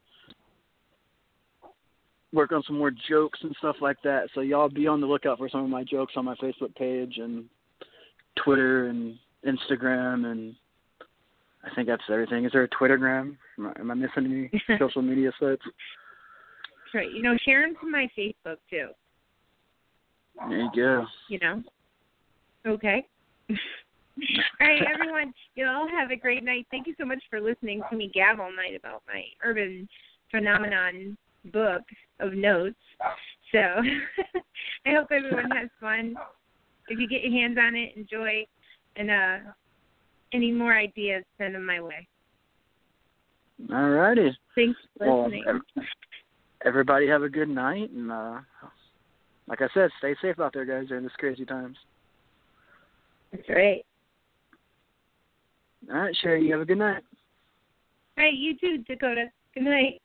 Speaker 2: work on some more jokes and stuff like that. So y'all be on the lookout for some of my jokes on my Facebook page and Twitter and Instagram, and I think that's everything. Is there a Twittergram? Am I, am I missing any social media sites?
Speaker 3: That's right. You know, share them to my Facebook, too.
Speaker 2: There you go.
Speaker 3: You know? Okay. All right, everyone. You all have a great night. Thank you so much for listening to me gab all night about my urban phenomenon book of notes. So I hope everyone has fun. If you get your hands on it, enjoy. And uh, any more ideas, send them my way.
Speaker 2: All righty.
Speaker 3: Thanks for listening.
Speaker 2: Well, everybody have a good night. And uh, like I said, stay safe out there, guys, during this crazy times.
Speaker 3: That's right.
Speaker 2: All right, Sherry, you have a good night.
Speaker 3: All right, you too, Dakota. Good night.